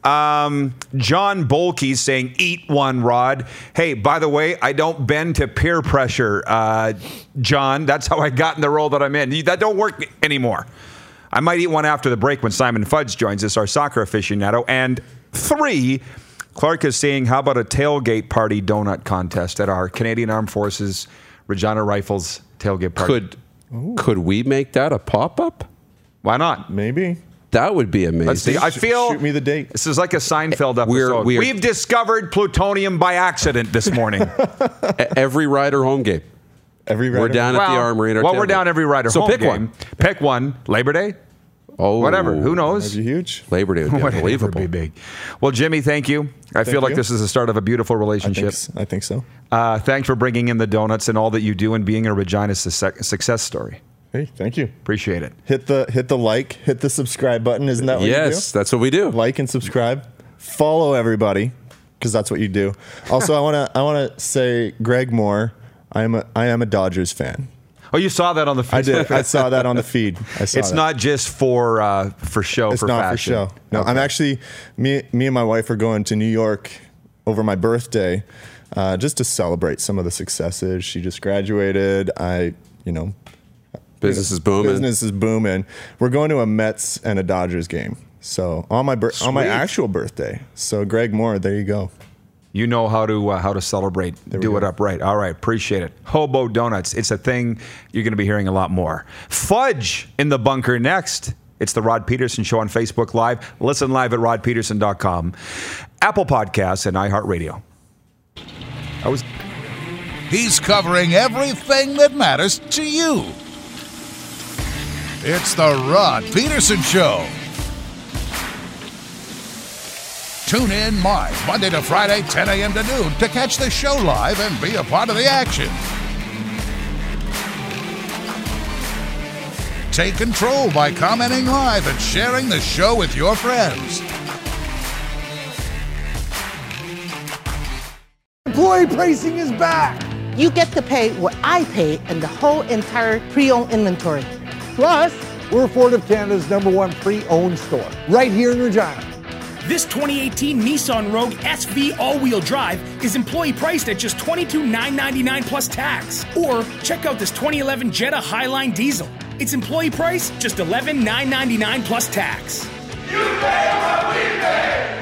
Um, John Bolke saying, eat one, Rod. Hey, by the way, I don't bend to peer pressure, uh, John. That's how I got in the role that I'm in. That don't work anymore. I might eat one after the break when Simon Fudge joins us, our soccer aficionado. And three, Clark is saying, how about a tailgate party donut contest at our Canadian Armed Forces Regina Rifles tailgate party? Could Ooh. could we make that a pop-up? Why not? Maybe. That would be amazing. Let's see. I feel shoot me the date. This is like a Seinfeld episode. We're, we're, We've discovered plutonium by accident this morning. Every Rider home game. Every Rider. We're down well, at the Armory. Well, we're down every Rider so home pick game. one. Pick one. Labor Day. Oh, whatever. Who knows? That'd be huge. Labor Day would be unbelievable. Would be big. Well, Jimmy, thank you. I thank feel like you. this is the start of a beautiful relationship. I think, I think so. Uh, thanks for bringing in the donuts and all that you do and being a Regina su- success story. Hey, thank you. Appreciate it. Hit the hit the like, hit the subscribe button. Isn't that what yes, you do? Yes, that's what we do. Like and subscribe. Follow everybody, because that's what you do. Also, I want to I want to say, Greg Moore, I am a I am a Dodgers fan. Oh, you saw that on the feed. I did. I saw that on the feed. I saw it's that. not just for uh, for show. It's for not fashion. for show. No, okay. I'm actually me. Me and my wife are going to New York over my birthday, uh, just to celebrate some of the successes. She just graduated. I, you know, business is booming. Business is booming. We're going to a Mets and a Dodgers game. So on my bir- on my actual birthday. So Greg Moore, there you go. You know how to uh, how to celebrate. There Do it up right. All right. Appreciate it. Hobo Donuts. It's a thing you're going to be hearing a lot more. Fudge in the bunker next. It's the Rod Peterson Show on Facebook Live. Listen live at rod peterson dot com. Apple Podcasts and iHeartRadio. I was. He's covering everything that matters to you. It's the Rod Peterson Show. Tune in live Monday to Friday, ten a.m. to noon, to catch the show live and be a part of the action. Take control by commenting live and sharing the show with your friends. Employee pricing is back. You get to pay what I pay and the whole entire pre-owned inventory. Plus, we're Ford of Canada's number one pre-owned store, right here in Regina. This twenty eighteen Nissan Rogue S V all-wheel drive is employee priced at just twenty-two thousand nine hundred ninety-nine dollars plus tax. Or check out this twenty eleven Jetta Highline Diesel. Its employee price just eleven thousand nine hundred ninety-nine dollars plus tax. You pay what we pay!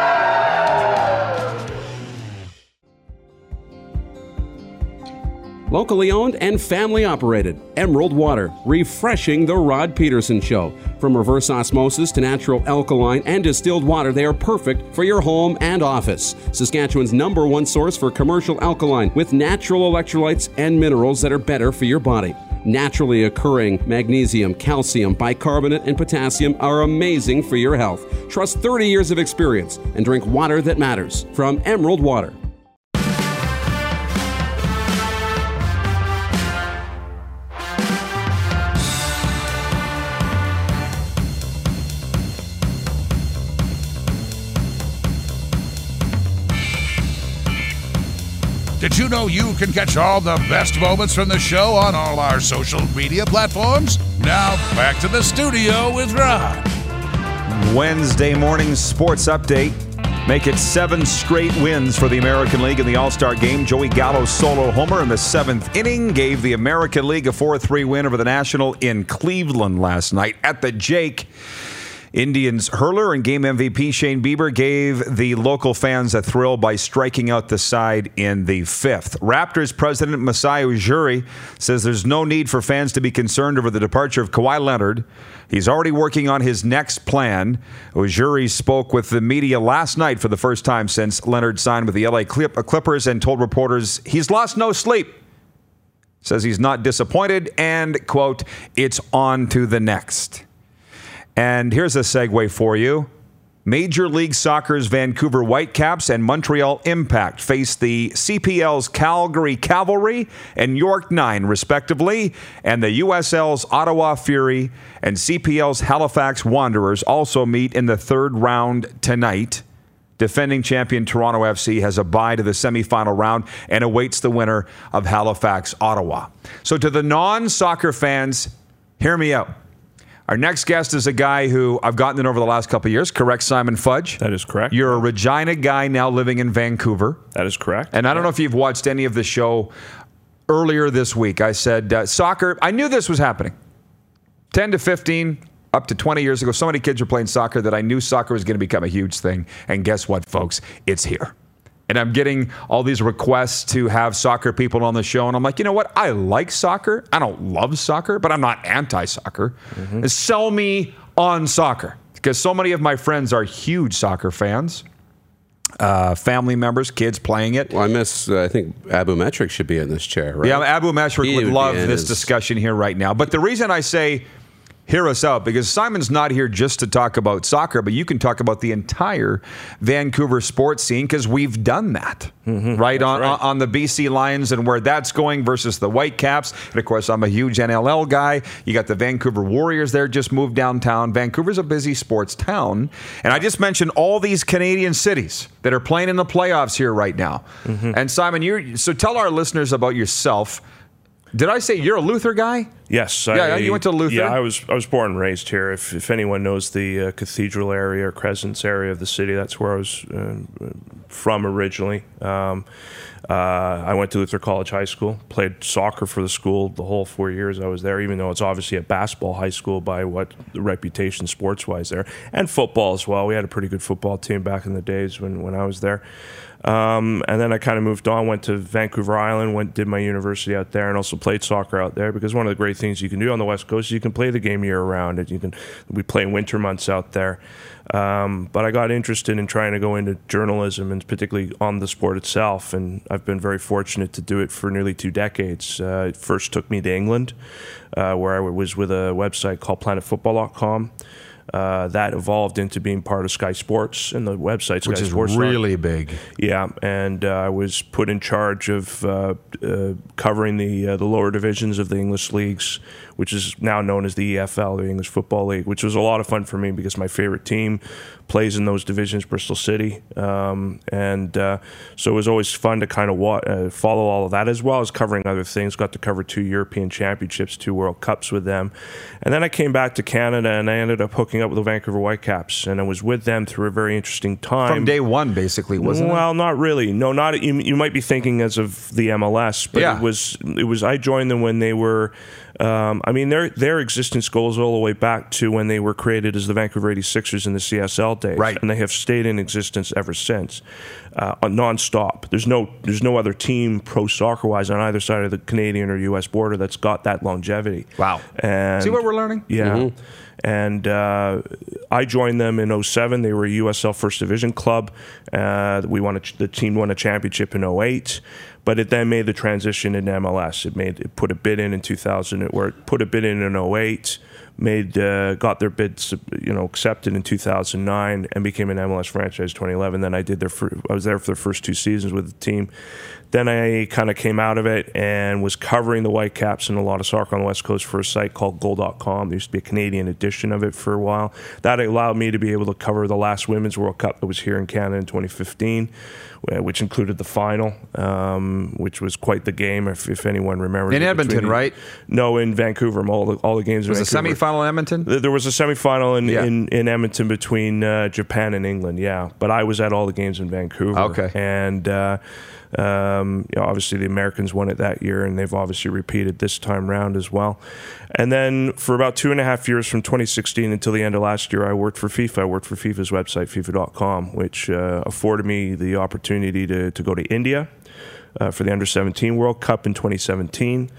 Locally owned and family operated. Emerald Water, refreshing the Rod Peterson Show. From reverse osmosis to natural alkaline and distilled water, they are perfect for your home and office. Saskatchewan's number one source for commercial alkaline with natural electrolytes and minerals that are better for your body. Naturally occurring magnesium, calcium, bicarbonate, and potassium are amazing for your health. Trust thirty years of experience and drink water that matters from Emerald Water. Did you know you can catch all the best moments from the show on all our social media platforms? Now, back to the studio with Rod. Wednesday morning sports update. Make it seven straight wins for the American League in the All-Star Game. Joey Gallo's solo homer in the seventh inning gave the American League a four three win over the National in Cleveland last night at the Jake. Indians hurler and game M V P Shane Bieber gave the local fans a thrill by striking out the side in the fifth. Raptors president Masai Ujiri says there's no need for fans to be concerned over the departure of Kawhi Leonard. He's already working on his next plan. Ujiri spoke with the media last night for the first time since Leonard signed with the L A Clippers and told reporters he's lost no sleep. Says he's not disappointed and, quote, it's on to the next. And here's a segue for you. Major League Soccer's Vancouver Whitecaps and Montreal Impact face the C P L's Calgary Cavalry and York Nine, respectively, and the U S L's Ottawa Fury and C P L's Halifax Wanderers also meet in the third round tonight. Defending champion Toronto F C has a bye to the semifinal round and awaits the winner of Halifax Ottawa. So to the non-soccer fans, hear me out. Our next guest is a guy who I've gotten to know over the last couple of years. Correct, Simon Fudge? That is correct. You're a Regina guy now living in Vancouver. That is correct. And I don't know if you've watched any of the show earlier this week. I said uh, soccer. I knew this was happening. ten to fifteen, up to twenty years ago, so many kids were playing soccer that I knew soccer was going to become a huge thing. And guess what, folks? It's here. And I'm getting all these requests to have soccer people on the show. And I'm like, you know what? I like soccer. I don't love soccer, but I'm not anti-soccer. Mm-hmm. Sell me on soccer. Because so many of my friends are huge soccer fans. Uh, family members, kids playing it. Well, I miss, uh, I think Abu Metric should be in this chair, right? Yeah, Abu Metric would, would love this his... discussion here right now. But the reason I say hear us out, because Simon's not here just to talk about soccer, but you can talk about the entire Vancouver sports scene because we've done that, mm-hmm. right? On, right on the B C Lions and where that's going versus the Whitecaps. And of course, I'm a huge N L L guy. You got the Vancouver Warriors there, just moved downtown. Vancouver's a busy sports town. And I just mentioned all these Canadian cities that are playing in the playoffs here right now. Mm-hmm. And Simon, you so tell our listeners about yourself. Did I say you're a Luther guy? Yes. Yeah, I, you went to Luther? Yeah, I was I was born and raised here. If if anyone knows the uh, Cathedral area or Crescents area of the city, that's where I was uh, from originally. Um, uh, I went to Luther College High School, played soccer for the school the whole four years I was there, even though it's obviously a basketball high school by what the reputation sports-wise there. And football as well. We had a pretty good football team back in the days when, when I was there. Um, and then I kind of moved on, went to Vancouver Island, went did my university out there, and also played soccer out there because one of the great things you can do on the West Coast is you can play the game year round. And you can we play winter months out there. Um, but I got interested in trying to go into journalism and particularly on the sport itself, and I've been very fortunate to do it for nearly two decades. Uh, it first took me to England, uh, where I was with a website called planet football dot com. Uh, that evolved into being part of Sky Sports and the website Sky Which is Sports. really big. Yeah, and uh, I was put in charge of uh, uh, covering the uh, the lower divisions of the English leagues, which is now known as the E F L, the English Football League, which was a lot of fun for me because my favorite team plays in those divisions, Bristol City. Um, and uh, so it was always fun to kind of wa- uh, follow all of that as well as covering other things. Got to cover two European Championships, two World Cups with them. And then I came back to Canada and I ended up hooking up with the Vancouver Whitecaps. And I was with them through a very interesting time. From day one, basically, wasn't well, it? Well, not really. No, not you, you might be thinking as of the M L S, but yeah. it was it was I joined them when they were Um, I mean, their their existence goes all the way back to when they were created as the Vancouver eighty-sixers in the C S L days, right? And they have stayed in existence ever since, uh, nonstop. There's no there's no other team pro soccer wise on either side of the Canadian or U S border that's got that longevity. Wow! And see what we're learning? Yeah. Mm-hmm. And uh, I joined them in oh seven. They were a U S L First Division club. Uh, we won a, the team won a championship in oh eight. but it then made the transition into M L S. It made it put a bid in in two thousand, or it put a bid in in oh eight. Made uh, got their bid, you know, accepted in two thousand nine and became an M L S franchise twenty eleven. Then I did their fir- I was there for their first two seasons with the team. Then I kind of came out of it and was covering the Whitecaps and a lot of soccer on the West Coast for a site called goal dot com. There used to be a Canadian edition of it for a while. That allowed me to be able to cover the last Women's World Cup that was here in Canada in twenty fifteen, which included the final, um, which was quite the game, if, if anyone remembers. In Edmonton, the, right? No, in Vancouver. All the, all the games in was Vancouver. Was a semifinal in Edmonton? There was a semifinal in, yeah. in, in Edmonton between uh, Japan and England, yeah. But I was at all the games in Vancouver. Okay. And uh, um, you know, obviously the Americans won it that year, and they've obviously repeated this time round as well. And then for about two and a half years, from twenty sixteen until the end of last year, I worked for FIFA. I worked for FIFA's website, FIFA dot com, which uh, afforded me the opportunity to, to go to India uh, for the under seventeen World Cup in twenty seventeen.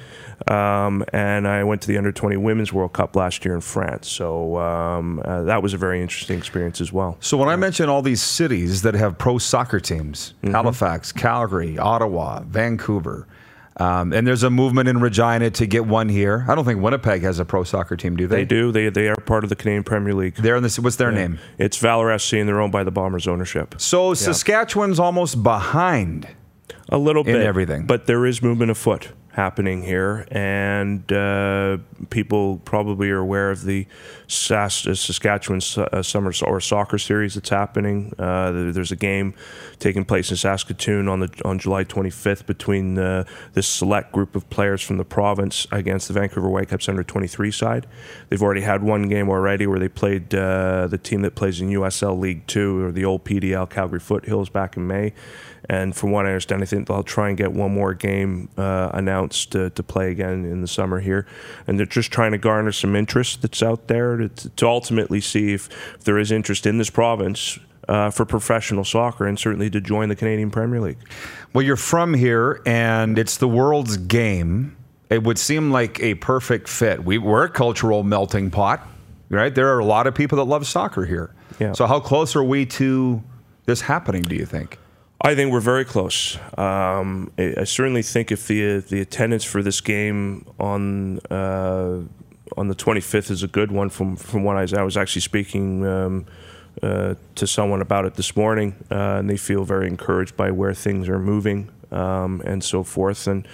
Um, and I went to the under twenty Women's World Cup last year in France. So um, uh, that was a very interesting experience as well. So when I mention all these cities that have pro soccer teams, mm-hmm. Halifax, Calgary, Ottawa, Vancouver, um, and there's a movement in Regina to get one here. I don't think Winnipeg has a pro soccer team, do they? They do. They they are part of the Canadian Premier League. They're in this. What's their yeah. name? It's Valor F C, and they're owned by the Bombers ownership. So yeah. Saskatchewan's almost behind. A little bit. In everything. But there is movement afoot happening here, and uh, people probably are aware of the Sas- uh, Saskatchewan uh, Summer or Soccer Series that's happening. Uh, there's a game taking place in Saskatoon on the on July twenty-fifth between uh, this select group of players from the province against the Vancouver Whitecaps under twenty-three side. They've already had one game already where they played uh, the team that plays in U S L League Two, or the old P D L Calgary Foothills, back in May. And from what I understand, I think they'll try and get one more game uh, announced to, to play again in the summer here. And they're just trying to garner some interest that's out there to, to ultimately see if, if there is interest in this province uh, for professional soccer, and certainly to join the Canadian Premier League. Well, you're from here, and it's the world's game. It would seem like a perfect fit. We, we're a cultural melting pot, right? There are a lot of people that love soccer here. Yeah. So how close are we to this happening, do you think? I think we're very close. Um, I, I certainly think if the the attendance for this game on uh, on the twenty-fifth is a good one, from from what I was, I was actually speaking um, uh, to someone about it this morning, uh, and they feel very encouraged by where things are moving um, and so forth. And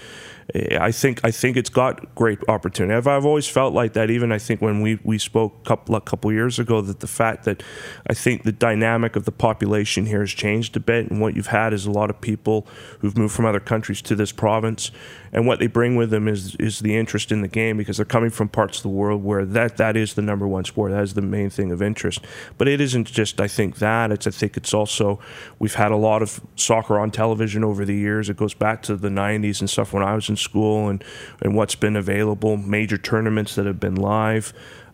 I think I think it's got great opportunity. I've, I've always felt like that. Even I think when we, we spoke a couple, a couple years ago, that the fact that I think the dynamic of the population here has changed a bit, and what you've had is a lot of people who've moved from other countries to this province, and what they bring with them is is the interest in the game, because they're coming from parts of the world where that, that is the number one sport. That is the main thing of interest. But it isn't just, I think, that. It's I think it's also, we've had a lot of soccer on television over the years. It goes back to the nineties and stuff when I was in school, and, and what's been available, major tournaments that have been live.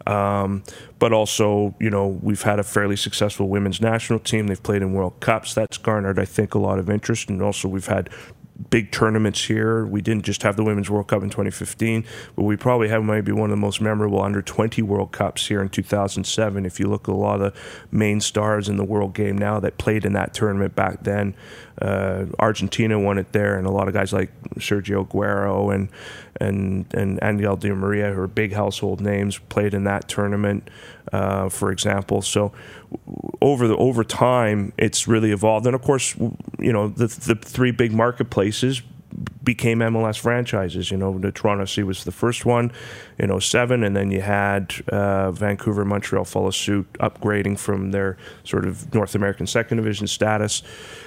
Um, but also, you know, we've had a fairly successful women's national team. They've played in World Cups. That's garnered, I think, a lot of interest. And also we've had big tournaments here. We didn't just have the Women's World Cup in twenty fifteen, but we probably have maybe one of the most memorable under twenty World Cups here in two thousand seven. If you look at a lot of the main stars in the world game now that played in that tournament back then, uh, Argentina won it there, and a lot of guys like Sergio Aguero and and and Angel Di Maria, who are big household names, played in that tournament, uh, for example. So over the over time, it's really evolved. And of course, you know, the the three big marketplaces became M L S franchises. You know, the Toronto F C was the first one in oh seven, and then you had uh, Vancouver, Montreal follow suit, upgrading from their sort of North American second division status.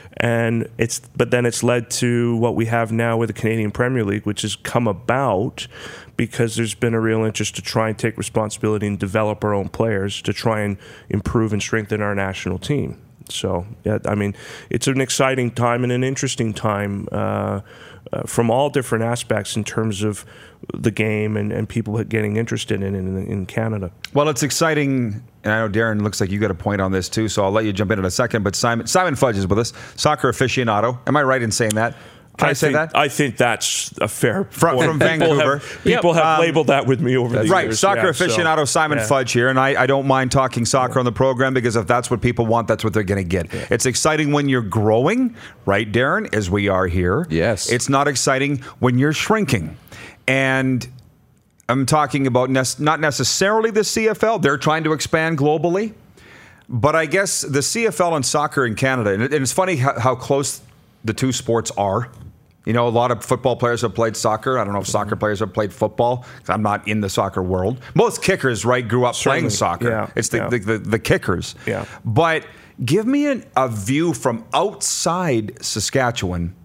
And it's, but then it's led to what we have now with the Canadian Premier League, which has come about because there's been a real interest to try and take responsibility and develop our own players to try and improve and strengthen our national team. So, yeah, I mean, it's an exciting time and an interesting time uh, uh, from all different aspects in terms of the game and, and people getting interested in it in, in Canada. Well, it's exciting, and I know, Darren, looks like you got a point on this too, so I'll let you jump in in a second. But Simon Simon Fudge is with us, soccer aficionado. Am I right in saying that? Can I, I say think, that? I think that's a fair from, point. from people Vancouver. Have, people yep. have um, labeled that with me over the right. years. Soccer yeah, aficionado so, Simon yeah. Fudge here, and I, I don't mind talking soccer yeah. on the program because if that's what people want, that's what they're going to get. Yeah. It's exciting when you're growing, right, Darren, as we are here. Yes. It's not exciting when you're shrinking. And I'm talking about ne- not necessarily the C F L. They're trying to expand globally. But I guess the C F L and soccer in Canada, and, it, and it's funny how, how close the two sports are. You know, a lot of football players have played soccer. I don't know if soccer players have played football. I'm not in the soccer world. Most kickers, right, grew up Certainly. playing soccer. Yeah. It's the, yeah. the, the, the kickers. Yeah. But give me an, a view from outside Saskatchewan,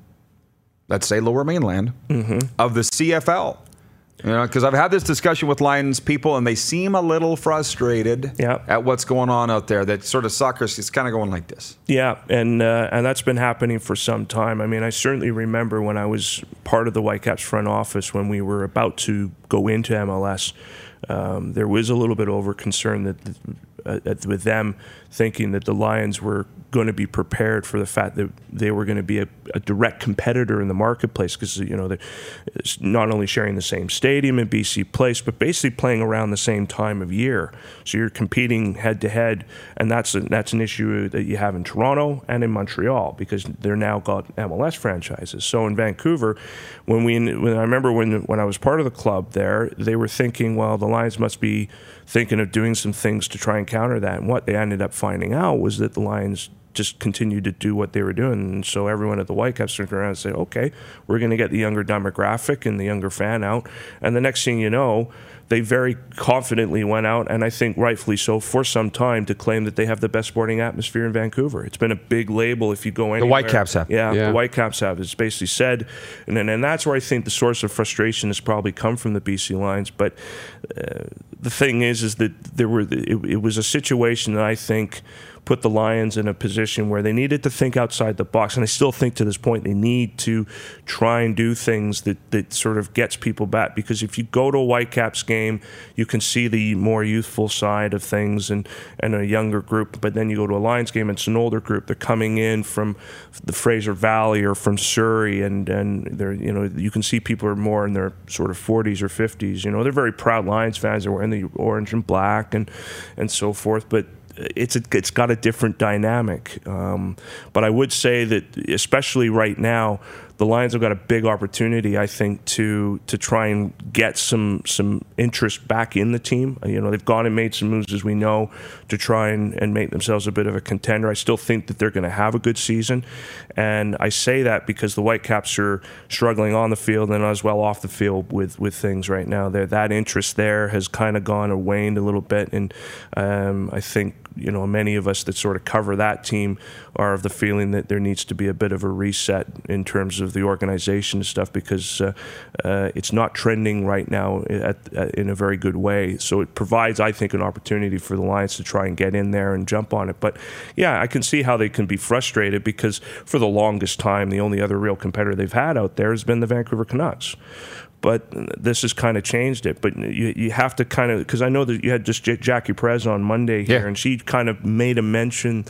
let's say Lower Mainland, mm-hmm. of the C F L. You know, because I've had this discussion with Lions people, and they seem a little frustrated yeah. at what's going on out there. That sort of soccer is kind of going like this. Yeah, and uh, and that's been happening for some time. I mean, I certainly remember when I was part of the Whitecaps front office when we were about to go into M L S. Um, there was a little bit over concern that uh, with them thinking that the Lions were going to be prepared for the fact that they were going to be a, a direct competitor in the marketplace because, you know, they're not only sharing the same stadium in B C Place, but basically playing around the same time of year. So you're competing head to head, and that's a, that's an issue that you have in Toronto and in Montreal because they're now got M L S franchises. So in Vancouver, when we when I remember when when I was part of the club there, they were thinking, well, the Lions must be thinking of doing some things to try and counter that. And what they ended up finding out was that the Lions just continued to do what they were doing. And so everyone at the Whitecaps turned around and said, okay, we're going to get the younger demographic and the younger fan out. And the next thing you know, they very confidently went out, and I think rightfully so, for some time to claim that they have the best sporting atmosphere in Vancouver. It's been a big label if you go anywhere. The Whitecaps have. Yeah, yeah. the Whitecaps have. It's basically said. And, then, and that's where I think the source of frustration has probably come from the B C Lions. But uh, the thing is, is that there were it, it was a situation that I think put the Lions in a position where they needed to think outside the box. And I still think to this point they need to try and do things that, that sort of gets people back. Because if you go to a Whitecaps game, you can see the more youthful side of things and, and a younger group. But then you go to a Lions game, it's an older group. They're coming in from the Fraser Valley or from Surrey, and, and they're, you know, you can see people are more in their sort of forties or fifties. You know, they're very proud Lions fans. They're wearing the orange and black and, and so forth. But It's a, it's got a different dynamic, um, but I would say that especially right now, the Lions have got a big opportunity, I think, to to try and get some some interest back in the team. You know, they've gone and made some moves, as we know, to try and, and make themselves a bit of a contender. I still think that they're going to have a good season, and I say that because the Whitecaps are struggling on the field and as well off the field with, with things right now. They're, that interest there has kind of gone or waned a little bit, and um, I think, you know, many of us that sort of cover that team are of the feeling that there needs to be a bit of a reset in terms of the organization and stuff, because uh, uh, it's not trending right now at, at, in a very good way. So it provides, I think, an opportunity for the Lions to try and get in there and jump on it. But yeah, I can see how they can be frustrated because for the longest time, the only other real competitor they've had out there has been the Vancouver Canucks. But this has kind of changed it. But you you have to kind of, because I know that you had just J- Jackie Perez on Monday here, yeah. and she kind of made a mention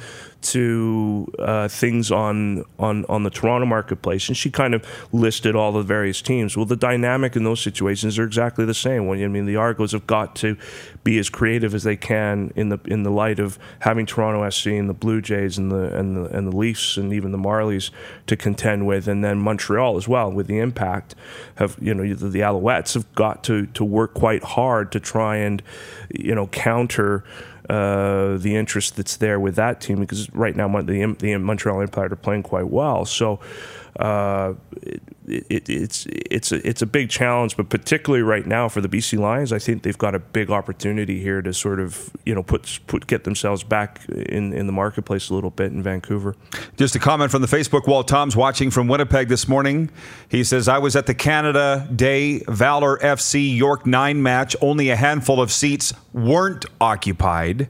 to uh, things on, on on the Toronto marketplace, and she kind of listed all the various teams. Well, the dynamic in those situations are exactly the same. When I mean, the Argos have got to be as creative as they can in the in the light of having Toronto F C and the Blue Jays and the and the and the Leafs and even the Marlies to contend with, and then Montreal as well with the Impact. Have you know the, the Alouettes have got to to work quite hard to try and you know counter Uh, the interest that's there with that team, because right now the, the Montreal Impact are playing quite well. So uh, it, it, it's it's a, it's a big challenge, but particularly right now for the B C Lions, I think they've got a big opportunity here to sort of you know put put get themselves back in, in the marketplace a little bit in Vancouver. Just a comment from the Facebook wall. Tom's watching from Winnipeg this morning. He says, I was at the Canada Day Valor F C York nine match. Only a handful of seats weren't occupied.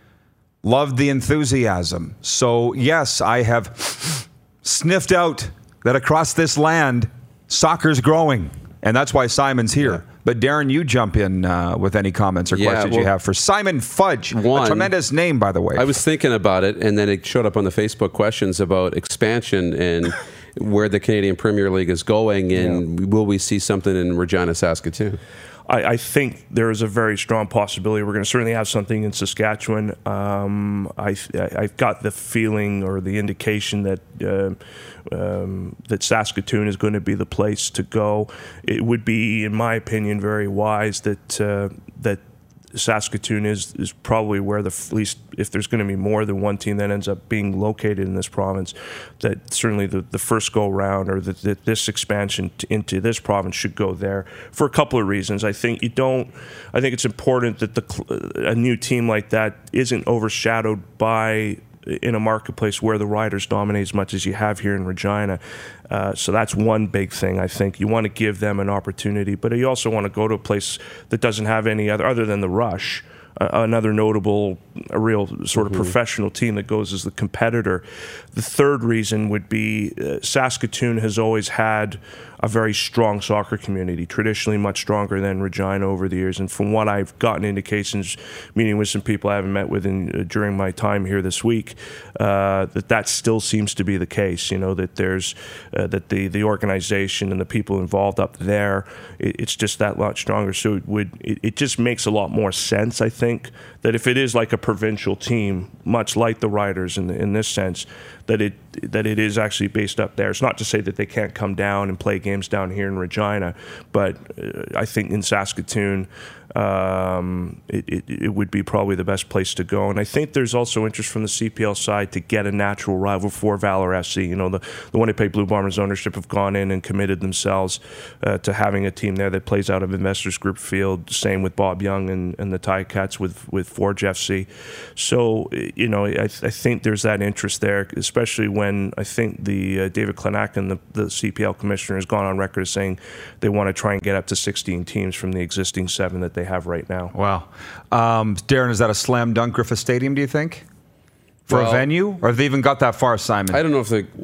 Loved the enthusiasm. So, yes, I have sniffed out that across this land, soccer's growing. And that's why Simon's here. Yeah. But Darren, you jump in uh, with any comments or yeah, questions well, you have for Simon Fudge. One, a tremendous name, by the way. I was thinking about it, and then it showed up on the Facebook questions about expansion and where the Canadian Premier League is going, and yeah. will we see something in Regina, Saskatoon? I, I think there is a very strong possibility we're going to certainly have something in Saskatchewan. Um, I, I've got the feeling or the indication that uh, um, that Saskatoon is going to be the place to go. It would be, in my opinion, very wise that uh, that Saskatoon is is probably where the at least if there's going to be more than one team that ends up being located in this province, that certainly the, the first go round or that, that this expansion to, into this province should go there for a couple of reasons. I think you don't. I think it's important that the a new team like that isn't overshadowed by in a marketplace where the Riders dominate as much as you have here in Regina. Uh, so that's one big thing. I think you want to give them an opportunity, but you also want to go to a place that doesn't have any other, other than the Rush, uh, another notable, a real sort of mm-hmm. professional team that goes as the competitor. The third reason would be uh, Saskatoon has always had a very strong soccer community, traditionally much stronger than Regina over the years. And from what I've gotten indications, meeting with some people I haven't met with in, uh, during my time here this week, uh, that that still seems to be the case. You know, that there's uh, that the the organization and the people involved up there, it, it's just that lot stronger. So it would it, it just makes a lot more sense, I think, that if it is like a provincial team, much like the Riders in in this sense, that it that it is actually based up there. It's not to say that they can't come down and play games down here in Regina, but uh, I think in Saskatoon, um, it, it, it would be probably the best place to go. And I think there's also interest from the C P L side to get a natural rival for Valor F C. You know, the, the Winnipeg Blue Bombers ownership have gone in and committed themselves uh, to having a team there that plays out of Investors Group Field. Same with Bob Young and, and the Ticats with, with Forge F C. So, you know, I, I think there's that interest there, especially when I think the uh, David Klanakin, the, the C P L commissioner, has gone on record as saying they want to try and get up to sixteen teams from the existing seven that they have right now. Wow. Um, Darren, is that a slam dunk, Griffith Stadium, do you think? For well, a venue? Or have they even got that far, Simon? I don't know if they...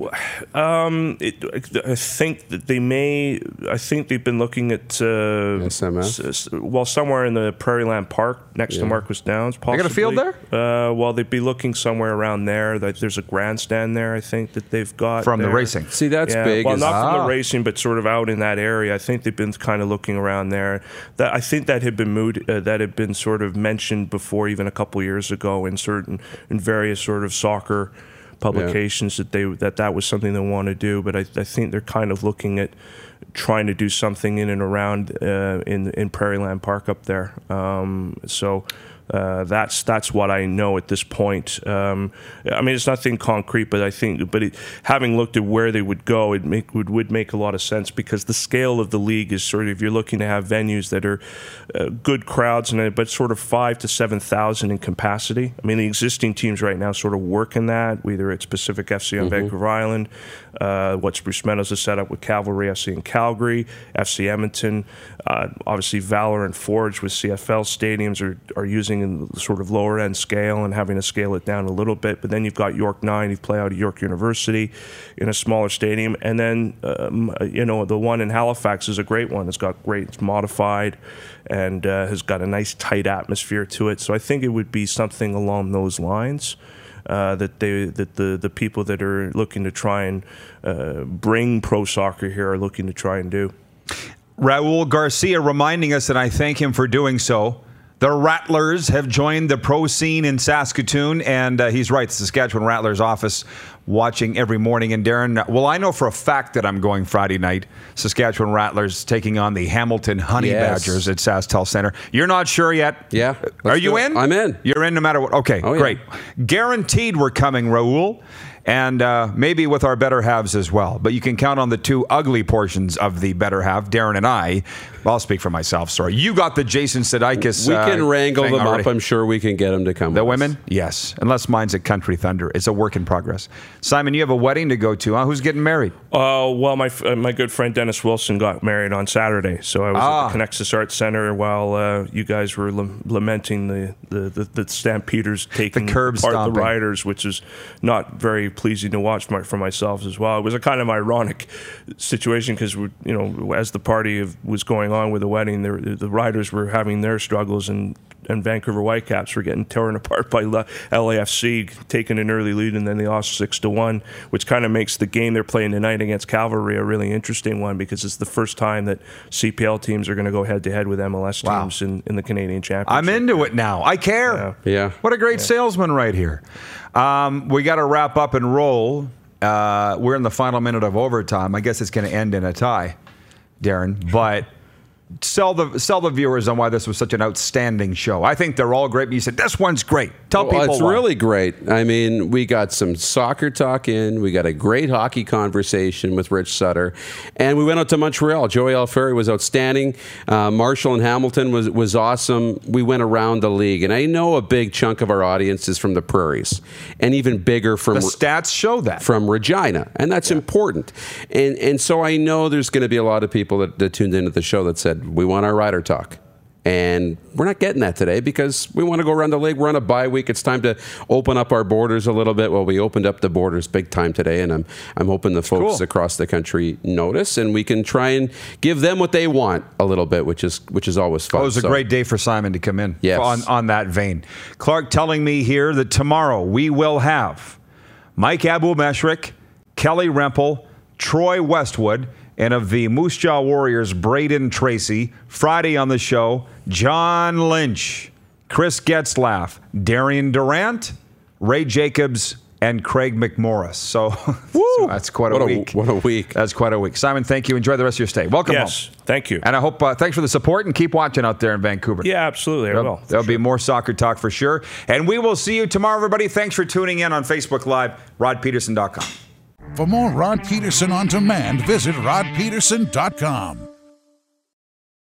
Um, it, I think that they may... I think they've been looking at... Uh, S M S? Well, somewhere in the Prairieland Park next yeah. to Marquis Downs, possibly. They got a field there? Uh, well, they'd be looking somewhere around there. There's a grandstand there, I think, that they've got. From there. the racing? See, that's yeah. big. Well, not ah. from the racing, but sort of out in that area. I think they've been kind of looking around there. That I think that had been moved, uh, that had been sort of mentioned before, even a couple years ago, in certain, in various sort of soccer publications yeah. that they that that was something they want to do. But I, I think they're kind of looking at trying to do something in and around uh, in in Prairieland Park up there. Um, so. Uh, that's that's what I know at this point. Um, I mean, it's nothing concrete, but I think, but it, having looked at where they would go, it make, would would make a lot of sense, because the scale of the league is sort of, if you're looking to have venues that are uh, good crowds, and but sort of five to seven thousand in capacity. I mean, the existing teams right now sort of work in that. Whether it's Pacific F C on mm-hmm. Vancouver Island, uh, what Spruce Meadows has set up with Cavalry F C in Calgary, F C Edmonton, uh, obviously Valor and Forge with C F L stadiums are are using in sort of lower end scale and having to scale it down a little bit. But then you've got York nine, you play out of York University in a smaller stadium. And then, um, you know, the one in Halifax is a great one. It's got great, it's modified and uh, has got a nice tight atmosphere to it. So I think it would be something along those lines. Uh, that they that the, the people that are looking to try and uh, bring pro soccer here are looking to try and do. Raul Garcia reminding us, and I thank him for doing so, the Rattlers have joined the pro scene in Saskatoon, and uh, he's right, the Saskatchewan Rattlers office watching every morning. And Darren, well, I know for a fact that I'm going Friday night. Saskatchewan Rattlers taking on the Hamilton Honey yes. Badgers at SaskTel Center. You're not sure yet? Yeah. Are you in? I'm in. You're in no matter what? Okay, oh, great. Yeah. Guaranteed we're coming, Raul. And uh, maybe with our better halves as well. But you can count on the two ugly portions of the better half, Darren and I. Well, I'll speak for myself, sorry. You got the Jason Sudeikis. We can uh, wrangle them already. up. I'm sure we can get them to come. The with women? us. Yes. Unless mine's at Country Thunder. It's a work in progress. Simon, you have a wedding to go to, huh? Who's getting married? Uh, well, my uh, my good friend Dennis Wilson got married on Saturday. So I was ah. at the Connexus Arts Center while uh, you guys were l- lamenting the, the, the, the Stampeders taking the curb part stomping. of the Riders, which is not very pleasing to watch my, for myself as well. It was a kind of ironic situation because, you know, as the party of, was going on with the wedding, the, the Riders were having their struggles, and and Vancouver Whitecaps were getting torn apart by L A F C, taking an early lead, and then they lost six to one, which kind of makes the game they're playing tonight against Cavalry a really interesting one because it's the first time that C P L teams are going to go head to head with M L S Wow. teams in, in the Canadian Championship. I'm into it now. I care. Yeah. Yeah. What a great salesman right here. Um, we got to wrap up and roll. Uh, we're in the final minute of overtime. I guess it's going to end in a tie, Darren. But sell the sell the viewers on why this was such an outstanding show. I think they're all great. But you said this one's great. Tell well, people it's why. really great. I mean, we got some soccer talk in. We got a great hockey conversation with Rich Sutter, and we went out to Montreal. Joey Alfieri was outstanding. Uh, Marshall and Hamilton was was awesome. We went around the league, and I know a big chunk of our audience is from the prairies, and even bigger from The stats show that from Regina, and that's yeah. important. And and so I know there's going to be a lot of people that, that tuned into the show that said we want our Rider talk. And we're not getting that today because we want to go around the league. We're on a bye week. It's time to open up our borders a little bit. Well, we opened up the borders big time today, and I'm I'm hoping the folks Cool. across the country notice, and we can try and give them what they want a little bit, which is which is always fun. Oh, it was a So- great day for Simon to come in Yes. on, on that vein. Clark telling me here that tomorrow we will have Mike Abu-Meshrik, Kelly Rempel, Troy Westwood, and of the Moose Jaw Warriors, Braden Tracy. Friday on the show, John Lynch, Chris Getzlaff, Darian Durant, Ray Jacobs, and Craig McMorris. So, so that's quite What a a- week. what a week. That's quite a week. Simon, thank you. Enjoy the rest of your stay. Welcome Yes, home. thank you. And I hope, uh, thanks for the support, and keep watching out there in Vancouver. Yeah, absolutely. I There'll, will. there'll be more soccer talk for sure. And we will see you tomorrow, everybody. Thanks for tuning in on Facebook Live, rod peterson dot com. For more Rod Peterson on demand, visit rod peterson dot com.